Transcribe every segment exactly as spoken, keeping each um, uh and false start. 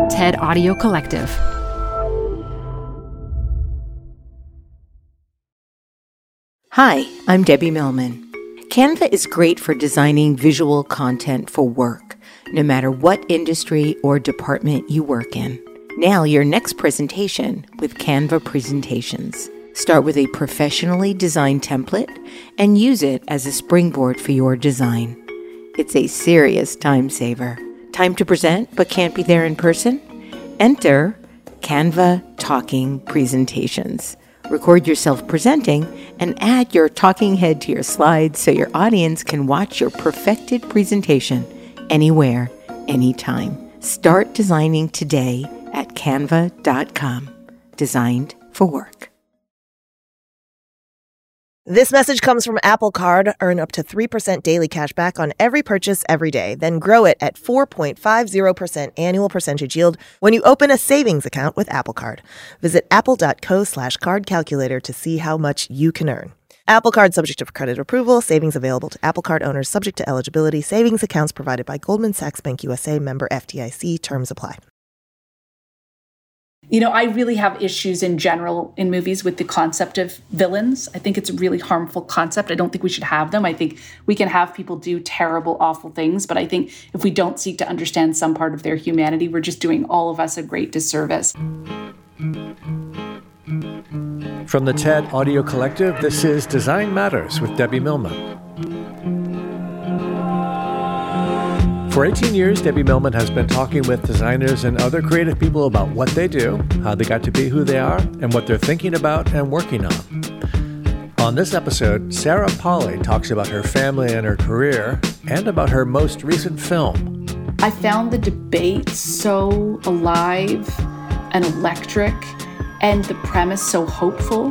TED Audio Collective. Hi, I'm Debbie Millman. Canva is great for designing visual content for work, no matter what industry or department you work in. Nail your next presentation with Canva Presentations. Start with a professionally designed template and use it as a springboard for your design. It's a serious time saver. Time to present but can't be there in person? Enter Canva Talking Presentations. Record yourself presenting and add your talking head to your slides so your audience can watch your perfected presentation anywhere, anytime. Start designing today at canva dot com. Designed for work. This message comes from Apple Card. Earn up to three percent daily cash back on every purchase every day. Then grow it at four point five zero percent annual percentage yield when you open a savings account with Apple Card. Visit apple.co slash card calculator to see how much you can earn. Apple Card subject to credit approval. Savings available to Apple Card owners subject to eligibility. Savings accounts provided by Goldman Sachs Bank U S A, member F D I C. Terms apply. You know, I really have issues in general in movies with the concept of villains. I think it's a really harmful concept. I don't think we should have them. I think we can have people do terrible, awful things. But I think if we don't seek to understand some part of their humanity, we're just doing all of us a great disservice. From the TED Audio Collective, this is Design Matters with Debbie Millman. For eighteen years, Debbie Millman has been talking with designers and other creative people about what they do, how they got to be who they are, and what they're thinking about and working on. On this episode, Sarah Polley talks about her family and her career, and about her most recent film. I found the debate so alive and electric, and the premise so hopeful.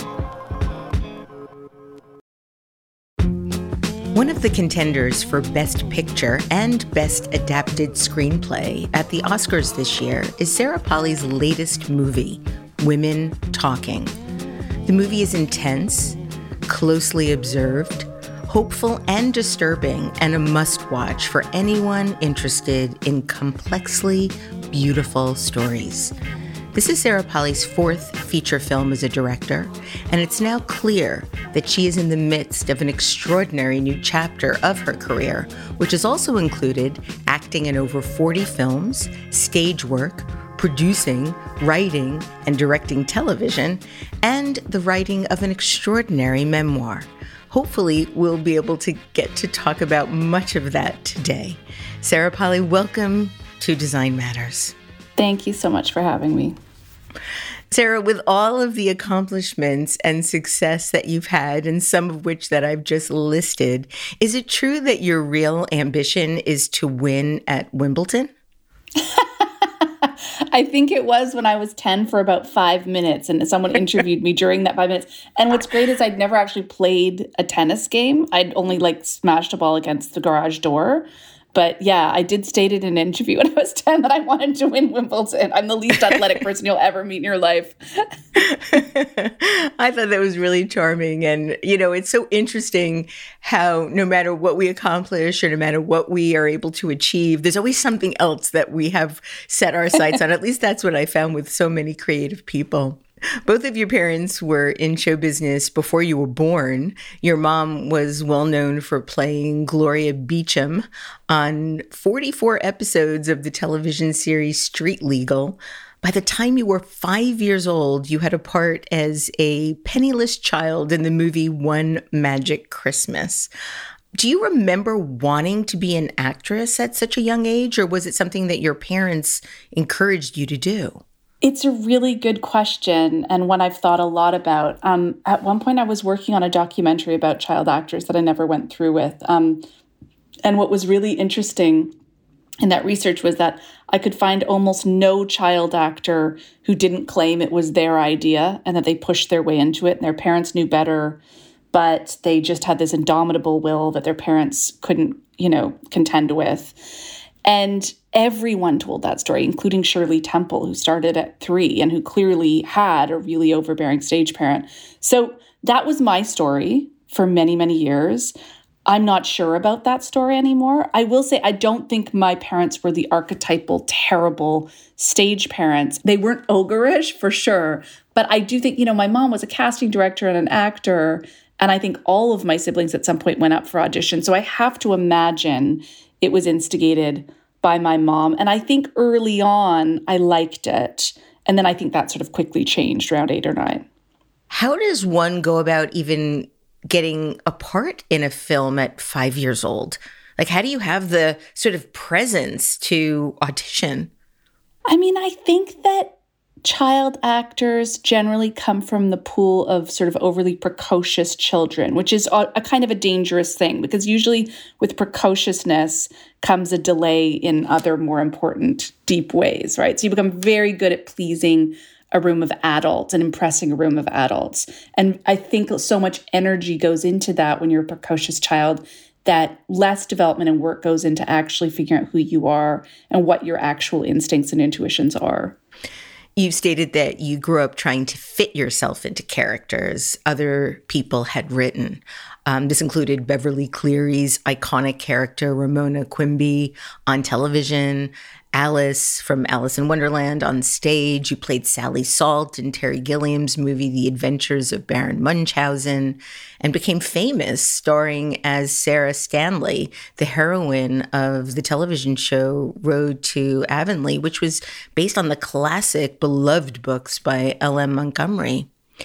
One of the contenders for Best Picture and Best Adapted Screenplay at the Oscars this year is Sarah Polley's latest movie, Women Talking. The movie is intense, closely observed, hopeful and disturbing, and a must-watch for anyone interested in complexly beautiful stories. This is Sarah Polley's fourth feature film as a director, and it's now clear that she is in the midst of an extraordinary new chapter of her career, which has also included acting in over forty films, stage work, producing, writing, and directing television, and the writing of an extraordinary memoir. Hopefully, we'll be able to get to talk about much of that today. Sarah Polley, welcome to Design Matters. Thank you so much for having me. Sarah, with all of the accomplishments and success that you've had, and some of which that I've just listed, is it true that your real ambition is to win at Wimbledon? I think it was when I was ten for about five minutes, and someone interviewed me during that five minutes. And what's great is I'd never actually played a tennis game. I'd only like smashed a ball against the garage door. But yeah, I did state in an interview when I was ten that I wanted to win Wimbledon. I'm the least athletic person you'll ever meet in your life. I thought that was really charming. And, you know, it's so interesting how no matter what we accomplish or no matter what we are able to achieve, there's always something else that we have set our sights on. At least that's what I found with so many creative people. Both of your parents were in show business before you were born. Your mom was well known for playing Gloria Beecham on forty-four episodes of the television series Street Legal. By the time you were five years old, you had a part as a penniless child in the movie One Magic Christmas. Do you remember wanting to be an actress at such a young age, or was it something that your parents encouraged you to do? It's a really good question, and one I've thought a lot about. Um, at one point, I was working on a documentary about child actors that I never went through with. Um, and what was really interesting in that research was that I could find almost no child actor who didn't claim it was their idea and that they pushed their way into it, and their parents knew better, but they just had this indomitable will that their parents couldn't, you know, contend with. And everyone told that story, including Shirley Temple, who started at three and who clearly had a really overbearing stage parent. So that was my story for many, many years. I'm not sure about that story anymore. I will say I don't think my parents were the archetypal, terrible stage parents. They weren't ogreish for sure. But I do think, you know, my mom was a casting director and an actor. And I think all of my siblings at some point went up for audition. So I have to imagine it was instigated by my mom. And I think early on, I liked it. And then I think that sort of quickly changed around eight or nine. How does one go about even getting a part in a film at five years old? Like, how do you have the sort of presence to audition? I mean, I think that child actors generally come from the pool of sort of overly precocious children, which is a, a kind of a dangerous thing because usually with precociousness comes a delay in other more important, deep ways, right? So you become very good at pleasing a room of adults and impressing a room of adults. And I think so much energy goes into that when you're a precocious child that less development and work goes into actually figuring out who you are and what your actual instincts and intuitions are. You've stated that you grew up trying to fit yourself into characters other people had written. Um, this included Beverly Cleary's iconic character, Ramona Quimby, on television, Alice from Alice in Wonderland on stage. You played Sally Salt in Terry Gilliam's movie The Adventures of Baron Munchausen, and became famous starring as Sarah Stanley, the heroine of the television show Road to Avonlea, which was based on the classic beloved books by L M Montgomery.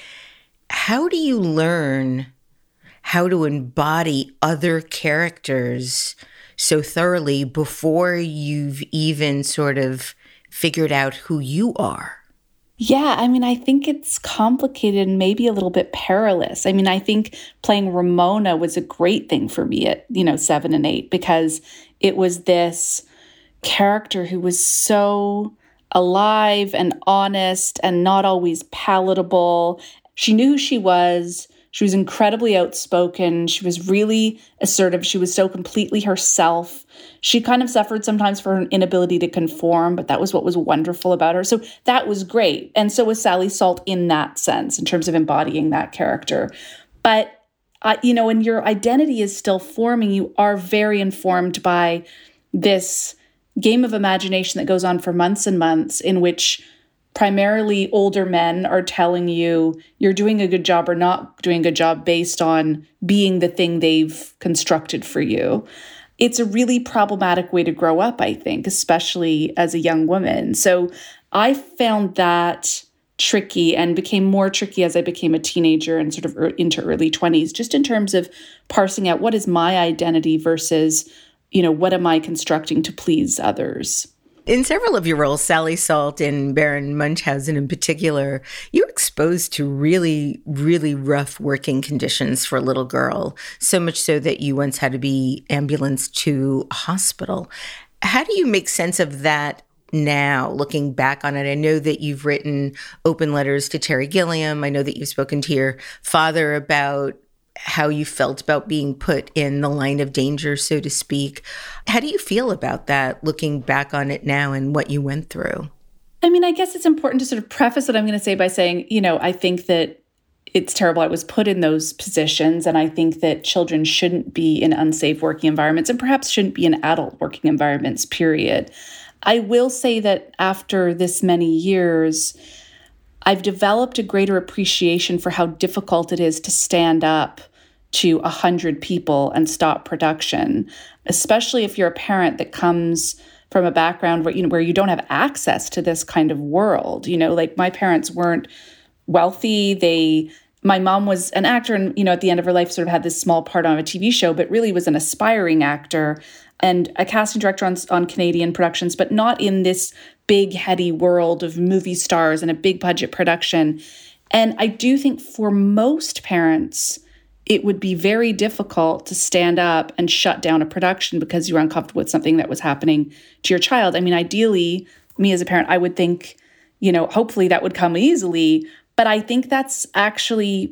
How do you learn how to embody other characters so thoroughly before you've even sort of figured out who you are? Yeah, I mean, I think it's complicated and maybe a little bit perilous. I mean, I think playing Ramona was a great thing for me at, you know, seven and eight, because it was this character who was so alive and honest and not always palatable. She knew who she was. She was incredibly outspoken. She was really assertive. She was so completely herself. She kind of suffered sometimes for an inability to conform, but that was what was wonderful about her. So that was great. And so was Sally Salt in that sense, in terms of embodying that character. But, uh, you know, when your identity is still forming, you are very informed by this game of imagination that goes on for months and months, in which primarily older men are telling you you're doing a good job or not doing a good job based on being the thing they've constructed for you. It's a really problematic way to grow up, I think, especially as a young woman. So I found that tricky and became more tricky as I became a teenager and sort of into early twenties, just in terms of parsing out what is my identity versus, you know, what am I constructing to please others? In several of your roles, Sally Salt and Baron Munchausen in particular, you're exposed to really, really rough working conditions for a little girl, so much so that you once had to be ambulanced to a hospital. How do you make sense of that now, looking back on it? I know that you've written open letters to Terry Gilliam. I know that you've spoken to your father about how you felt about being put in the line of danger, so to speak. How do you feel about that, looking back on it now and what you went through? I mean, I guess it's important to sort of preface what I'm going to say by saying, you know, I think that it's terrible I was put in those positions, and I think that children shouldn't be in unsafe working environments and perhaps shouldn't be in adult working environments, period. I will say that after this many years, I've developed a greater appreciation for how difficult it is to stand up to a hundred people and stop production, especially if you're a parent that comes from a background where, you know, where you don't have access to this kind of world. You know, like my parents weren't wealthy. They, my mom was an actor and, you know, at the end of her life sort of had this small part on a T V show, but really was an aspiring actor and a casting director on, on Canadian productions, but not in this big, heady world of movie stars and a big budget production. And I do think for most parents, it would be very difficult to stand up and shut down a production because you were uncomfortable with something that was happening to your child. I mean, ideally, me as a parent, I would think, you know, hopefully that would come easily. But I think that's actually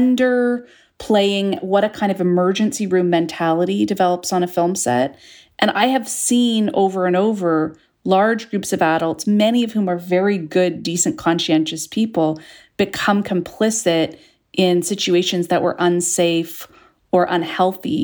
underplaying what a kind of emergency room mentality develops on a film set. And I have seen over and over large groups of adults, many of whom are very good, decent, conscientious people, become complicit in situations that were unsafe or unhealthy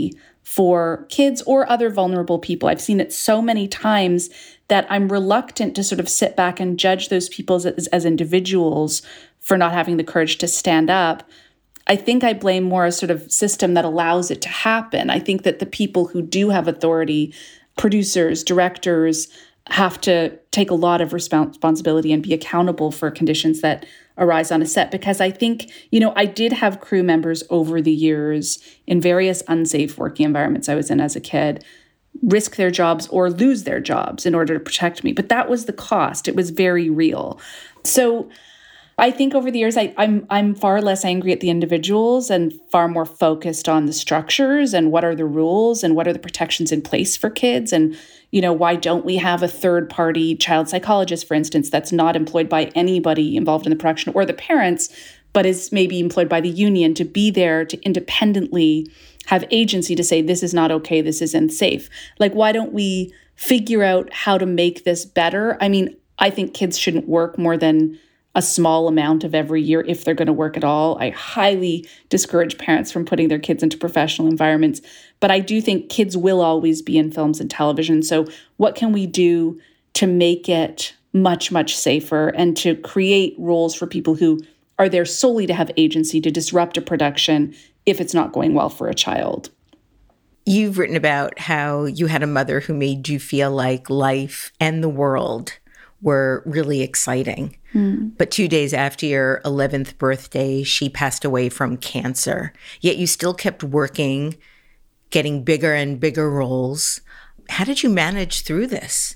for kids or other vulnerable people. I've seen it so many times that I'm reluctant to sort of sit back and judge those people as, as individuals for not having the courage to stand up. I think I blame more a sort of system that allows it to happen. I think that the people who do have authority, producers, directors, have to take a lot of responsibility and be accountable for conditions that arise on a set. Because I think, you know, I did have crew members over the years in various unsafe working environments I was in as a kid risk their jobs or lose their jobs in order to protect me. But that was the cost. It was very real. So I think over the years, I, I'm I'm far less angry at the individuals and far more focused on the structures and what are the rules and what are the protections in place for kids. And, you know, why don't we have a third party child psychologist, for instance, that's not employed by anybody involved in the production or the parents, but is maybe employed by the union to be there to independently have agency to say, this is not okay, this isn't safe. Like, why don't we figure out how to make this better? I mean, I think kids shouldn't work more than a small amount of every year if they're going to work at all. I highly discourage parents from putting their kids into professional environments. But I do think kids will always be in films and television. So what can we do to make it much, much safer and to create roles for people who are there solely to have agency to disrupt a production if it's not going well for a child? You've written about how you had a mother who made you feel like life and the world were really exciting. Mm. But two days after your eleventh birthday, she passed away from cancer. Yet you still kept working, getting bigger and bigger roles. How did you manage through this?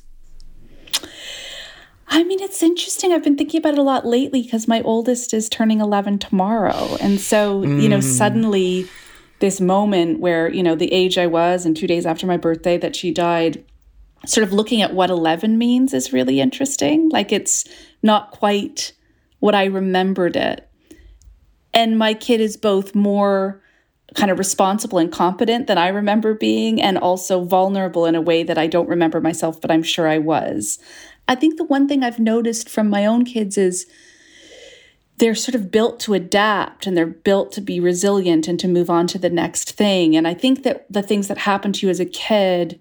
I mean, it's interesting. I've been thinking about it a lot lately because my oldest is turning eleven tomorrow. And so, mm. you know, suddenly this moment where, you know, the age I was and two days after my birthday that she died, sort of looking at what eleven means is really interesting. Like, it's not quite what I remembered it. And my kid is both more kind of responsible and competent than I remember being, and also vulnerable in a way that I don't remember myself, but I'm sure I was. I think the one thing I've noticed from my own kids is they're sort of built to adapt and they're built to be resilient and to move on to the next thing. And I think that the things that happen to you as a kid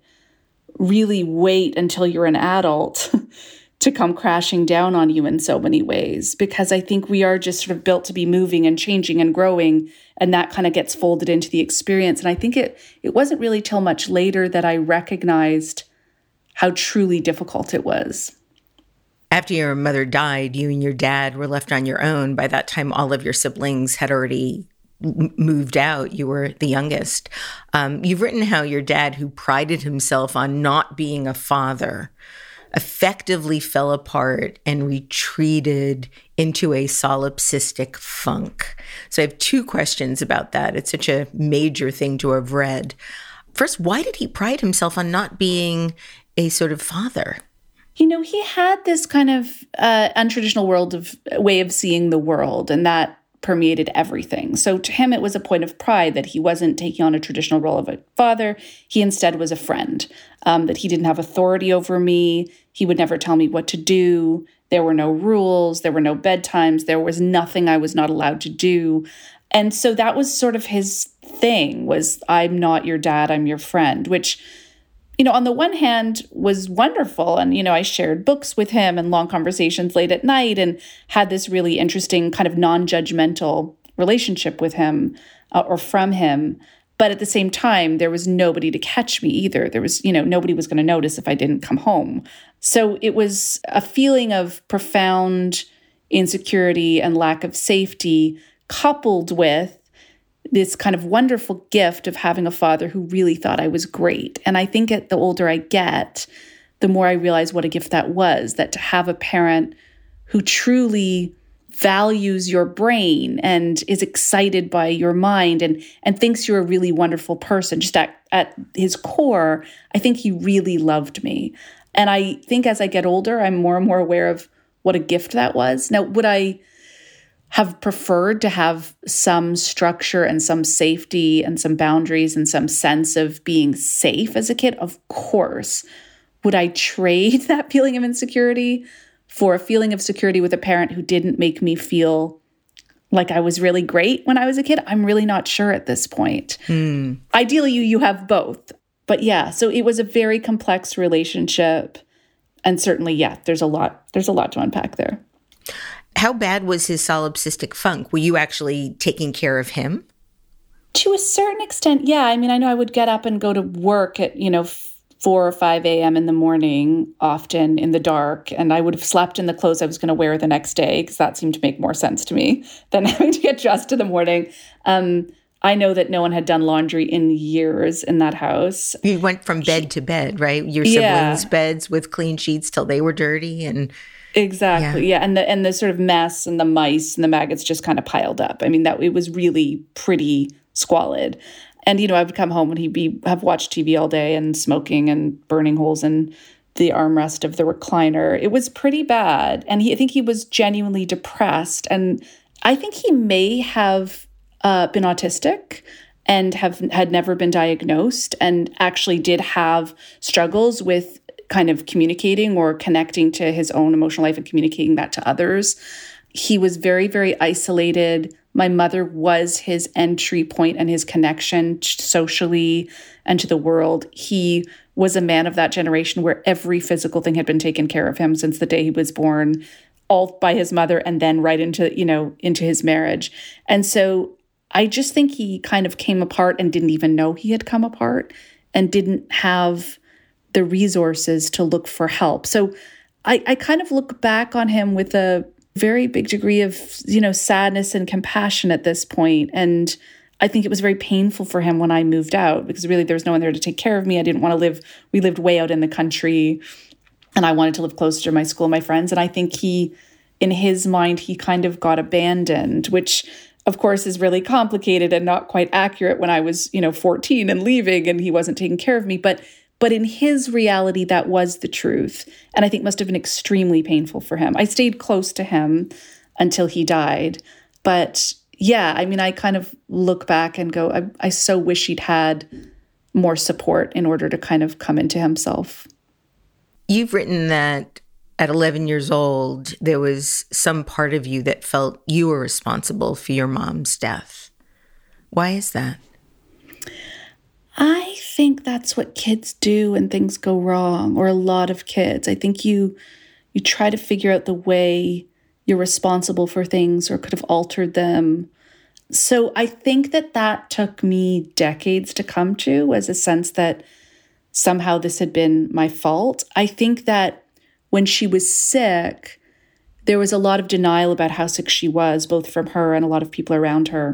really wait until you're an adult to come crashing down on you in so many ways, because I think we are just sort of built to be moving and changing and growing, and that kind of gets folded into the experience. And I think it it wasn't really till much later that I recognized how truly difficult it was. After your mother died, you and your dad were left on your own. By that time, all of your siblings had already moved out. You were the youngest. Um, you've written how your dad, who prided himself on not being a father, effectively fell apart and retreated into a solipsistic funk. So I have two questions about that. It's such a major thing to have read. First, why did he pride himself on not being a sort of father? You know, he had this kind of uh, untraditional world of way of seeing the world, and that permeated everything. So to him, it was a point of pride that he wasn't taking on a traditional role of a father. He instead was a friend, um, that he didn't have authority over me. He would never tell me what to do. There were no rules. There were no bedtimes. There was nothing I was not allowed to do. And so that was sort of his thing, was I'm not your dad, I'm your friend, which, you know, on the one hand was wonderful. And, you know, I shared books with him and long conversations late at night and had this really interesting kind of non-judgmental relationship with him uh, or from him. But at the same time, there was nobody to catch me either. There was, you know, nobody was going to notice if I didn't come home. So it was a feeling of profound insecurity and lack of safety, coupled with this kind of wonderful gift of having a father who really thought I was great. And I think at the older I get, the more I realize what a gift that was, that to have a parent who truly values your brain and is excited by your mind and, and thinks you're a really wonderful person. Just at, at his core, I think he really loved me. And I think as I get older, I'm more and more aware of what a gift that was. Now, would I have preferred to have some structure and some safety and some boundaries and some sense of being safe as a kid? Of course. Would I trade that feeling of insecurity for a feeling of security with a parent who didn't make me feel like I was really great when I was a kid. I'm really not sure at this point. Mm. Ideally, you you have both. But yeah, so it was a very complex relationship. And certainly, yeah, there's a lot, there's a lot to unpack there. How bad was his solipsistic funk? Were you actually taking care of him? To a certain extent, yeah. I mean, I know I would get up and go to work at, you know, four or five a.m. in the morning, often in the dark, and I would have slept in the clothes I was going to wear the next day, because that seemed to make more sense to me than having to get dressed in the morning. Um, I know that no one had done laundry in years in that house. You went from bed to bed, right? Your Yeah. siblings' beds with clean sheets till they were dirty, and Exactly. Yeah. Yeah. And the and the sort of mess and the mice and the maggots just kind of piled up. I mean, that it was really pretty squalid. And, you know, I would come home and he'd be have watched T V all day and smoking and burning holes in the armrest of the recliner. It was pretty bad. And he, I think he was genuinely depressed. And I think he may have uh, been autistic and have had never been diagnosed, and actually did have struggles with kind of communicating or connecting to his own emotional life and communicating that to others. He was very, very isolated. My mother was his entry point and his connection socially and to the world. He was a man of that generation where every physical thing had been taken care of him since the day he was born, all by his mother, and then right into, you know, into his marriage. And so I just think he kind of came apart and didn't even know he had come apart, and didn't have the resources to look for help. So I, I kind of look back on him with a very big degree of, you know, sadness and compassion at this point. And I think it was very painful for him when I moved out, because really there was no one there to take care of me. I didn't want to live, we lived way out in the country, and I wanted to live closer to my school and my friends. And I think he, in his mind, he kind of got abandoned, which of course is really complicated and not quite accurate when I was, you know, fourteen and leaving and he wasn't taking care of me. But But in his reality, that was the truth. And I think must have been extremely painful for him. I stayed close to him until he died. But yeah, I mean, I kind of look back and go, I, I so wish he'd had more support in order to kind of come into himself. You've written that at eleven years old, there was some part of you that felt you were responsible for your mom's death. Why is that? I think that's what kids do when things go wrong, or a lot of kids. I think you you try to figure out the way you're responsible for things or could have altered them. So I think that that took me decades to come to, as a sense that somehow this had been my fault. I think that when she was sick, there was a lot of denial about how sick she was, both from her and a lot of people around her.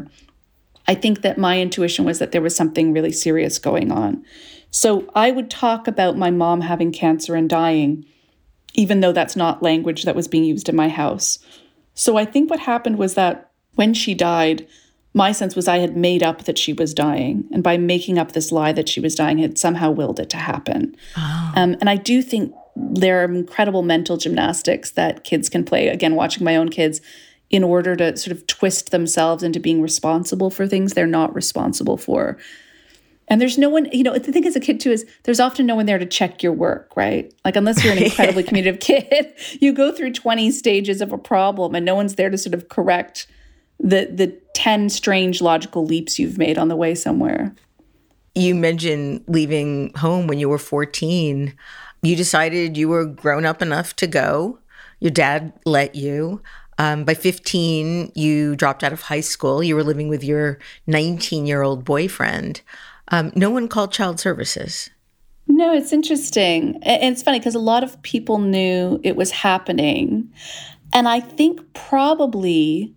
I think that my intuition was that there was something really serious going on. So I would talk about my mom having cancer and dying, even though that's not language that was being used in my house. So I think what happened was that when she died, my sense was I had made up that she was dying. And by making up this lie that she was dying, had somehow willed it to happen. Oh. Um, and I do think there are incredible mental gymnastics that kids can play. Again, watching my own kids, in order to sort of twist themselves into being responsible for things they're not responsible for. And there's no one, you know, the thing as a kid too is there's often no one there to check your work, right? Like unless you're an incredibly communicative kid, you go through twenty stages of a problem and no one's there to sort of correct the the ten strange logical leaps you've made on the way somewhere. You mentioned leaving home when you were fourteen. You decided you were grown up enough to go. Your dad let you. Um, by fifteen, you dropped out of high school. You were living with your nineteen-year-old boyfriend. Um, no one called child services. No, it's interesting. And it's funny because a lot of people knew it was happening. And I think probably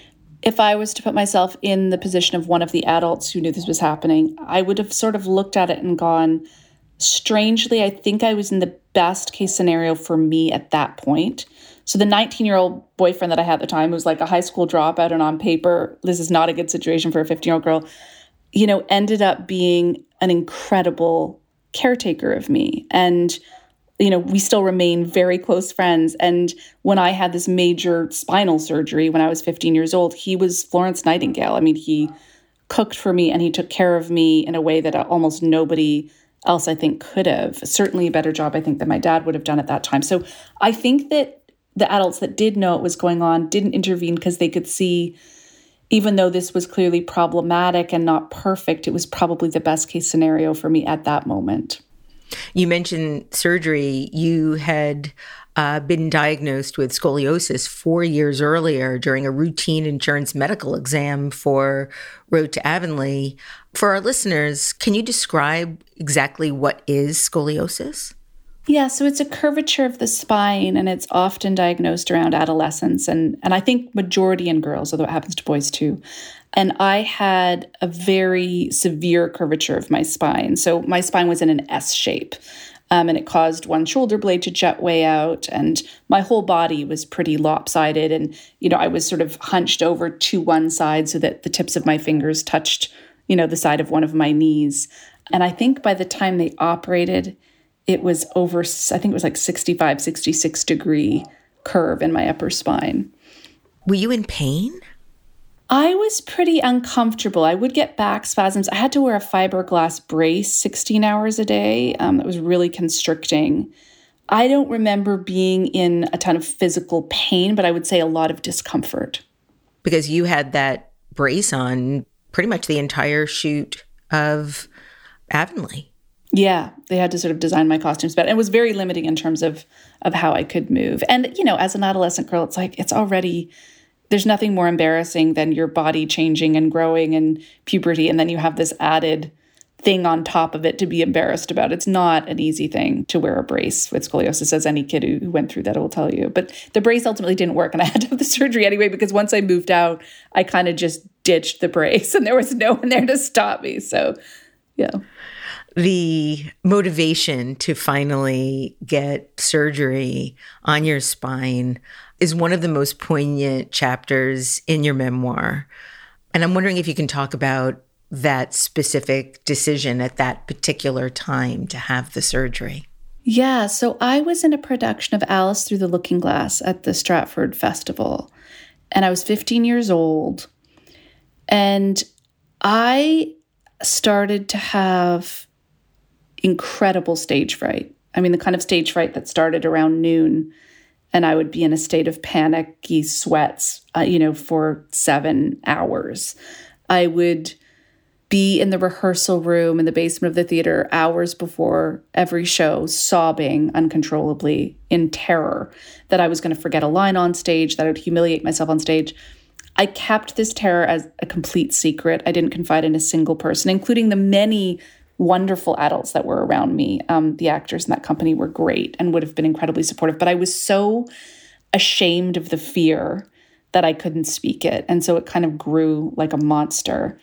if I was to put myself in the position of one of the adults who knew this was happening, I would have sort of looked at it and gone, strangely, I think I was in the best case scenario for me at that point. So the nineteen-year-old boyfriend that I had at the time, who was like a high school dropout, and on paper, this is not a good situation for a fifteen-year-old girl, you know, ended up being an incredible caretaker of me. And, you know, we still remain very close friends. And when I had this major spinal surgery when I was fifteen years old, he was Florence Nightingale. I mean, he cooked for me and he took care of me in a way that almost nobody else, I think, could have. Certainly a better job, I think, than my dad would have done at that time. So I think that the adults that did know what was going on didn't intervene because they could see even though this was clearly problematic and not perfect, it was probably the best case scenario for me at that moment. You mentioned surgery. You had uh, been diagnosed with scoliosis four years earlier during a routine insurance medical exam for Road to Avonlea. For our listeners, can you describe exactly what is scoliosis? Yeah, so it's a curvature of the spine, and it's often diagnosed around adolescence, and, and I think majority in girls, although it happens to boys too. And I had a very severe curvature of my spine. So my spine was in an S shape, um, and it caused one shoulder blade to jut way out, and my whole body was pretty lopsided. And, you know, I was sort of hunched over to one side so that the tips of my fingers touched, you know, the side of one of my knees. And I think by the time they operated, it was over, I think it was like sixty-five, sixty-six degree curve in my upper spine. Were you in pain? I was pretty uncomfortable. I would get back spasms. I had to wear a fiberglass brace sixteen hours a day. Um, that was really constricting. I don't remember being in a ton of physical pain, but I would say a lot of discomfort. Because you had that brace on pretty much the entire shoot of Avonlea. Yeah, they had to sort of design my costumes better. And it was very limiting in terms of of how I could move. And, you know, as an adolescent girl, it's like, it's already, there's nothing more embarrassing than your body changing and growing and puberty. And then you have this added thing on top of it to be embarrassed about. It's not an easy thing to wear a brace with scoliosis, as any kid who went through that will tell you. But the brace ultimately didn't work, and I had to have the surgery anyway, because once I moved out, I kind of just ditched the brace, and there was no one there to stop me. So, yeah. The motivation to finally get surgery on your spine is one of the most poignant chapters in your memoir. And I'm wondering if you can talk about that specific decision at that particular time to have the surgery. Yeah, so I was in a production of Alice Through the Looking Glass at the Stratford Festival, and I was fifteen years old, and I started to have incredible stage fright. I mean, the kind of stage fright that started around noon, and I would be in a state of panicky sweats, uh, you know, for seven hours. I would be in the rehearsal room in the basement of the theater hours before every show, sobbing uncontrollably in terror that I was going to forget a line on stage, that I would humiliate myself on stage. I kept this terror as a complete secret. I didn't confide in a single person, including the many wonderful adults that were around me. Um, the actors in that company were great and would have been incredibly supportive. But I was so ashamed of the fear that I couldn't speak it. And so it kind of grew like a monster.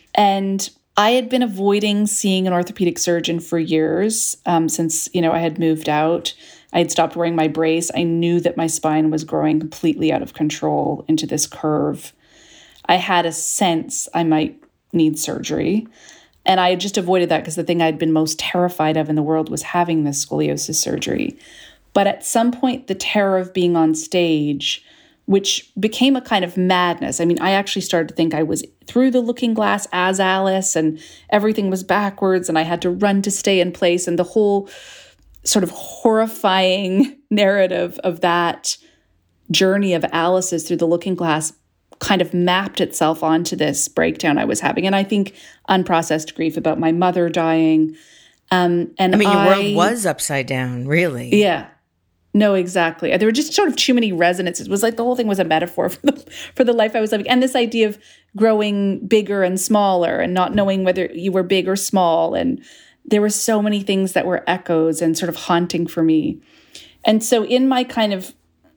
And I had been avoiding seeing an orthopedic surgeon for years, um, since, you know, I had moved out. I had stopped wearing my brace. I knew that my spine was growing completely out of control into this curve. I had a sense I might need surgery. And I just avoided that because the thing I'd been most terrified of in the world was having this scoliosis surgery. But at some point, the terror of being on stage, which became a kind of madness. I mean, I actually started to think I was through the looking glass as Alice, and everything was backwards, and I had to run to stay in place. And the whole sort of horrifying narrative of that journey of Alice's through the looking glass kind of mapped itself onto this breakdown I was having. And I think unprocessed grief about my mother dying. Um, and I mean, your I, world was upside down, really. Yeah. No, exactly. There were just sort of too many resonances. It was like the whole thing was a metaphor for the, for the life I was living. And this idea of growing bigger and smaller and not knowing whether you were big or small. And there were so many things that were echoes and sort of haunting for me. And so in my kind of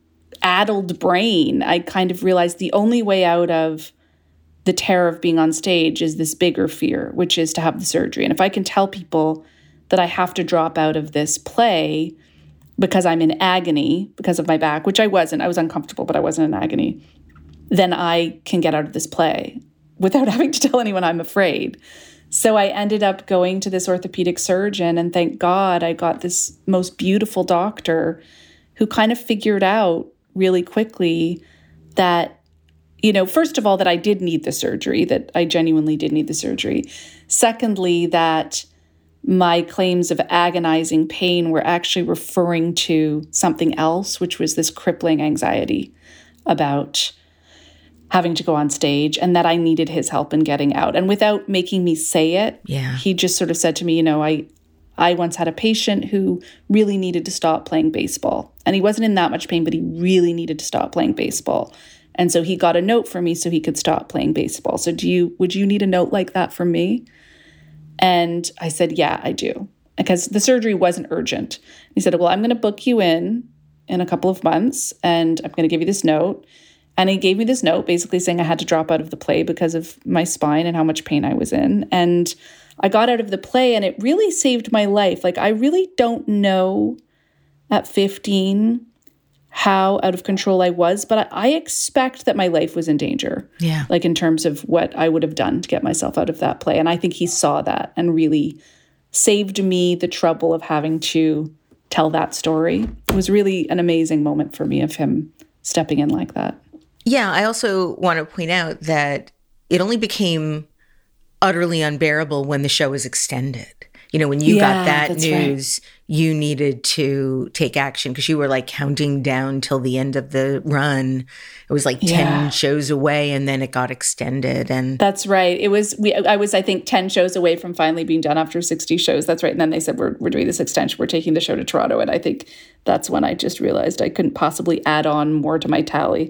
addled brain, I kind of realized the only way out of the terror of being on stage is this bigger fear, which is to have the surgery. And if I can tell people that I have to drop out of this play because I'm in agony because of my back, which I wasn't, I was uncomfortable, but I wasn't in agony, then I can get out of this play without having to tell anyone I'm afraid. So I ended up going to this orthopedic surgeon, and thank God I got this most beautiful doctor who kind of figured out really quickly that, you know, first of all, that I did need the surgery, that I genuinely did need the surgery. Secondly, that my claims of agonizing pain were actually referring to something else, which was this crippling anxiety about having to go on stage and that I needed his help in getting out. And without making me say it, yeah. he just sort of said to me, you know, I I once had a patient who really needed to stop playing baseball. And he wasn't in that much pain, but he really needed to stop playing baseball. And so he got a note for me so he could stop playing baseball. So do you, would you need a note like that from me? And I said, yeah, I do. Because the surgery wasn't urgent. He said, well, I'm going to book you in in a couple of months and I'm going to give you this note. And he gave me this note basically saying I had to drop out of the play because of my spine and how much pain I was in. And I got out of the play and it really saved my life. Like, I really don't know at fifteen how out of control I was, but I, I expect that my life was in danger. Yeah. Like in terms of what I would have done to get myself out of that play. And I think he saw that and really saved me the trouble of having to tell that story. It was really an amazing moment for me of him stepping in like that. Yeah, I also want to point out that it only became utterly unbearable when the show was extended. You know, when you Yeah, got that that's news, right. you needed to take action because you were like counting down till the end of the run. It was like Yeah. ten shows away and then it got extended. And That's right. It was, we, I was, I think, ten shows away from finally being done after sixty shows. That's right. And then they said, we're, we're doing this extension. We're taking the show to Toronto. And I think that's when I just realized I couldn't possibly add on more to my tally.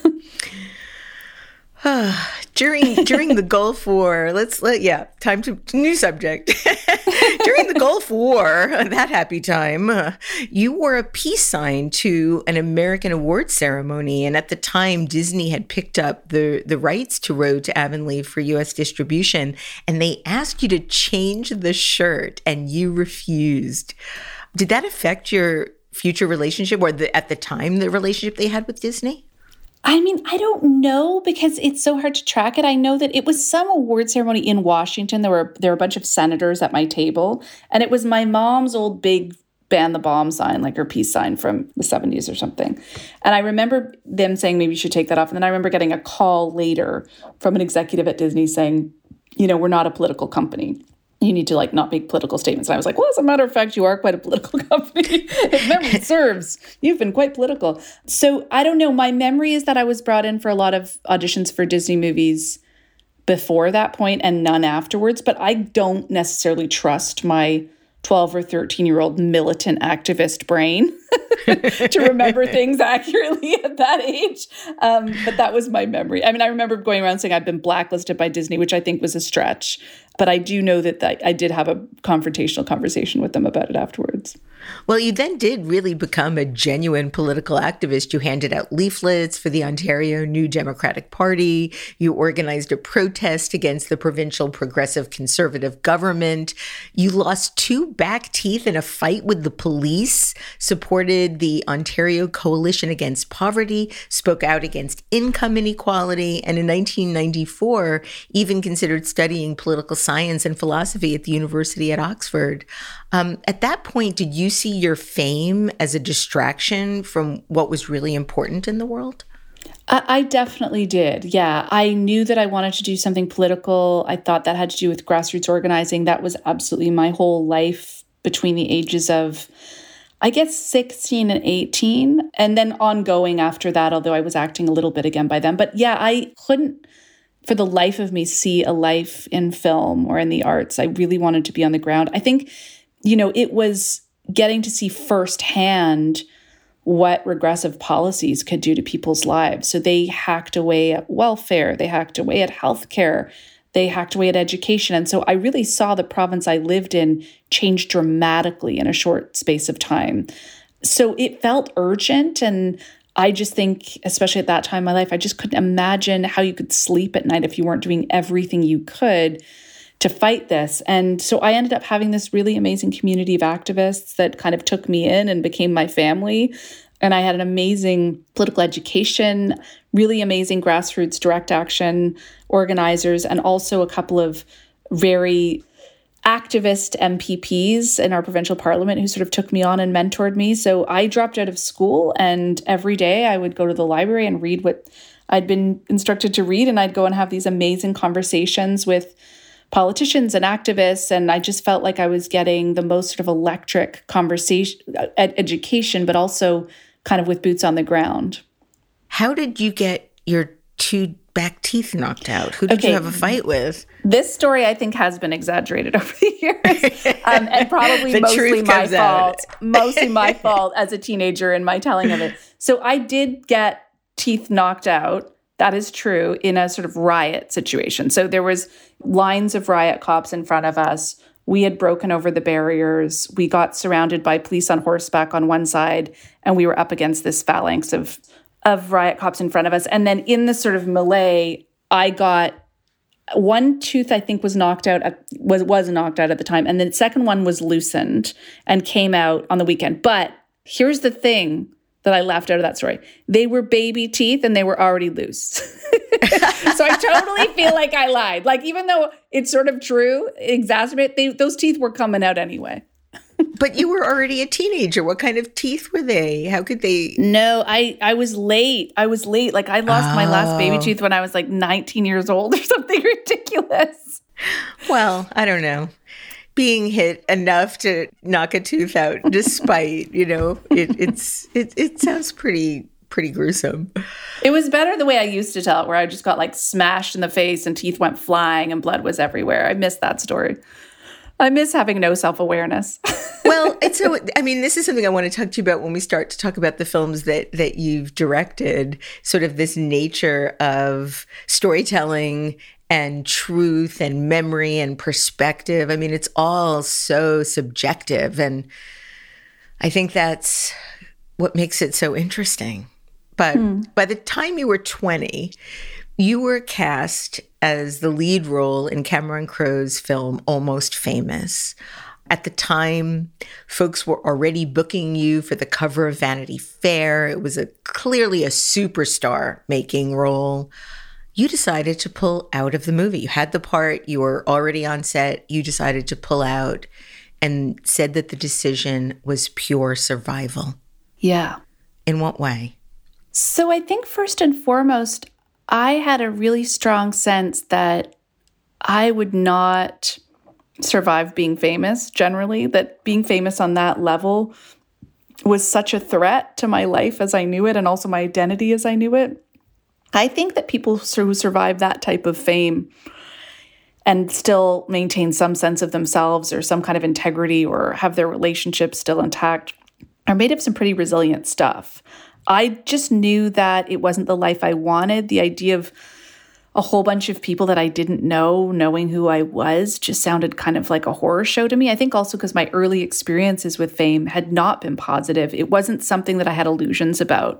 during during the Gulf War, let's let yeah, time to new subject. During the Gulf War, that happy time, uh, you wore a peace sign to an American awards ceremony, and at the time, Disney had picked up the the rights to Road to Avonlea for U S distribution, and they asked you to change the shirt, and you refused. Did that affect your future relationship, or the, at the time the relationship they had with Disney? I mean, I don't know because it's so hard to track it. I know that it was some award ceremony in Washington. There were there were a bunch of senators at my table, and it was my mom's old big ban the bomb sign, like her peace sign from the seventies or something. And I remember them saying maybe you should take that off. And then I remember getting a call later from an executive at Disney saying, you know, we're not a political company. You need to like not make political statements. And I was like, well, as a matter of fact, you are quite a political company. If memory serves, you've been quite political. So I don't know. My memory is that I was brought in for a lot of auditions for Disney movies before that point and none afterwards. But I don't necessarily trust my twelve or thirteen year old militant activist brain to remember things accurately at that age. Um, but that was my memory. I mean, I remember going around saying I've been blacklisted by Disney, which I think was a stretch. But I do know that I did have a confrontational conversation with them about it afterwards. Well, you then did really become a genuine political activist. You handed out leaflets for the Ontario New Democratic Party. You organized a protest against the provincial progressive conservative government. You lost two back teeth in a fight with the police, supported the Ontario Coalition Against Poverty, spoke out against income inequality, and in nineteen ninety-four, even considered studying political science and philosophy at the University at Oxford. Um, at that point, did you see your fame as a distraction from what was really important in the world? I, I definitely did. Yeah. I knew that I wanted to do something political. I thought that had to do with grassroots organizing. That was absolutely my whole life between the ages of, I guess, sixteen and eighteen, and then ongoing after that, although I was acting a little bit again by then. But yeah, I couldn't for the life of me see a life in film or in the arts. I really wanted to be on the ground. I think, you know, it was getting to see firsthand what regressive policies could do to people's lives. So they hacked away at welfare, they hacked away at healthcare, they hacked away at education. And so I really saw the province I lived in change dramatically in a short space of time. So it felt urgent. And I just think, especially at that time in my life, I just couldn't imagine how you could sleep at night if you weren't doing everything you could to fight this. And so I ended up having this really amazing community of activists that kind of took me in and became my family. And I had an amazing political education, really amazing grassroots direct action organizers, and also a couple of very activist M P Ps in our provincial parliament who sort of took me on and mentored me. So I dropped out of school, and every day I would go to the library and read what I'd been instructed to read. And I'd go and have these amazing conversations with politicians and activists. And I just felt like I was getting the most sort of electric conversation, ed- education, but also kind of with boots on the ground. How did you get your two back teeth knocked out? Who did okay. you have a fight with? This story, I think, has been exaggerated over the years, um, and probably the mostly my fault. Out. Mostly my fault as a teenager in my telling of it. So I did get teeth knocked out. That is true, in a sort of riot situation. So there was lines of riot cops in front of us. We had broken over the barriers. We got surrounded by police on horseback on one side, and we were up against this phalanx of, of riot cops in front of us. And then in the sort of melee, I got one tooth, I think, was knocked out, at, was, was knocked out at the time. And the second one was loosened and came out on the weekend. But here's the thing that I left out of that story. They were baby teeth and they were already loose. So I totally feel like I lied. Like, even though it's sort of true, exacerbate, they, those teeth were coming out anyway. But you were already a teenager. What kind of teeth were they? How could they? No, I, I was late. I was late. Like, I lost oh. my last baby tooth when I was like nineteen years old or something ridiculous. Well, I don't know. Being hit enough to knock a tooth out, despite, you know, it, it's it it sounds pretty pretty gruesome. It was better the way I used to tell it, where I just got like smashed in the face and teeth went flying and blood was everywhere. I miss that story. I miss having no self-awareness. Well, it's so, I mean, this is something I want to talk to you about when we start to talk about the films that that you've directed, sort of this nature of storytelling and truth and memory and perspective. I mean, it's all so subjective. And I think that's what makes it so interesting. But hmm. by the time you were twenty, you were cast as the lead role in Cameron Crowe's film, Almost Famous. At the time, folks were already booking you for the cover of Vanity Fair. It was a clearly a superstar-making role. You decided to pull out of the movie. You had the part, you were already on set, you decided to pull out and said that the decision was pure survival. Yeah. In what way? So I think first and foremost, I had a really strong sense that I would not survive being famous generally, that being famous on that level was such a threat to my life as I knew it and also my identity as I knew it. I think that people who survive that type of fame and still maintain some sense of themselves or some kind of integrity or have their relationships still intact are made of some pretty resilient stuff. I just knew that it wasn't the life I wanted. The idea of a whole bunch of people that I didn't know, knowing who I was, just sounded kind of like a horror show to me. I think also because my early experiences with fame had not been positive. It wasn't something that I had illusions about.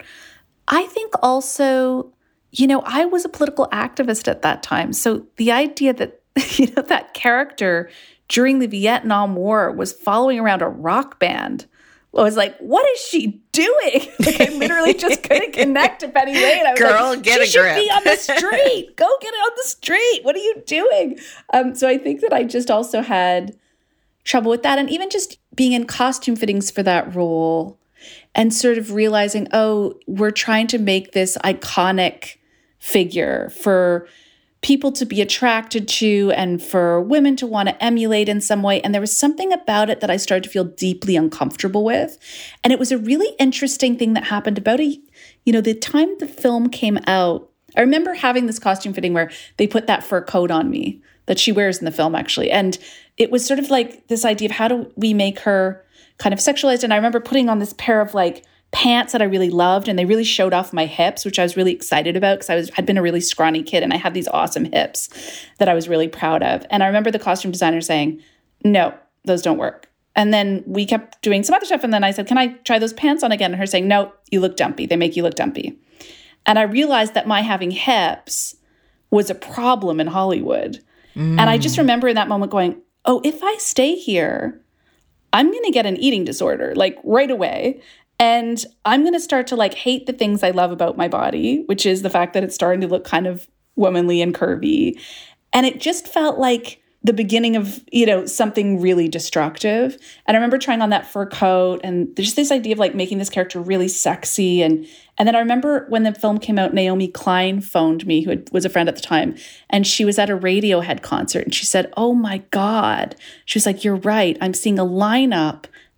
I think also, you know, I was a political activist at that time. So the idea that, you know, that character during the Vietnam War was following around a rock band, I was like, what is she doing? Like, I literally just couldn't connect to Penny Lane. I was Girl, like, get she a grip. should be on the street. Go get it on the street. What are you doing? Um, so I think that I just also had trouble with that. And even just being in costume fittings for that role and sort of realizing, oh, we're trying to make this iconic figure for people to be attracted to and for women to want to emulate in some way. And there was something about it that I started to feel deeply uncomfortable with. And it was a really interesting thing that happened about a, you know, the time the film came out. I remember having this costume fitting where they put that fur coat on me that she wears in the film, actually. And it was sort of like this idea of how do we make her kind of sexualized. And I remember putting on this pair of like pants that I really loved, and they really showed off my hips, which I was really excited about because I was had been a really scrawny kid and I had these awesome hips that I was really proud of. And I remember the costume designer saying, no, those don't work. And then we kept doing some other stuff. And then I said, can I try those pants on again? And her saying, no, you look dumpy. They make you look dumpy. And I realized that my having hips was a problem in Hollywood. Mm. And I just remember in that moment going, oh, if I stay here, I'm going to get an eating disorder, like right away. And I'm going to start to like hate the things I love about my body, which is the fact that it's starting to look kind of womanly and curvy. And it just felt like the beginning of, you know, something really destructive. And I remember trying on that fur coat and there's this idea of like making this character really sexy. And and then I remember when the film came out, Naomi Klein phoned me, who had, was a friend at the time. And she was at a Radiohead concert and she said, oh my God. She was like, you're right. I'm seeing a lineup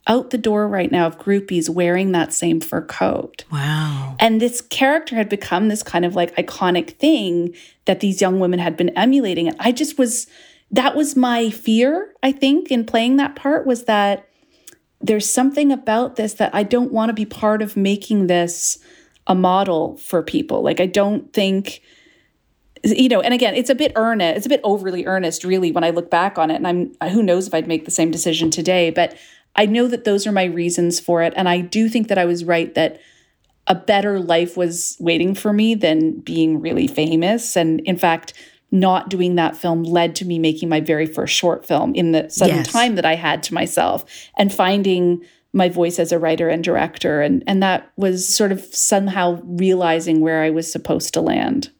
out the door right now of groupies wearing that same fur coat. Wow. And this character had become this kind of like iconic thing that these young women had been emulating. And I just was, that was my fear, I think, in playing that part, was that there's something about this that I don't want to be part of making this a model for people. Like, I don't think, you know, and again, it's a bit earnest, it's a bit overly earnest, really, when I look back on it. And I'm, who knows if I'd make the same decision today, but I know that those are my reasons for it. And I do think that I was right that a better life was waiting for me than being really famous. And in fact, not doing that film led to me making my very first short film in the sudden Yes. time that I had to myself, and finding my voice as a writer and director. And, and that was sort of somehow realizing where I was supposed to land.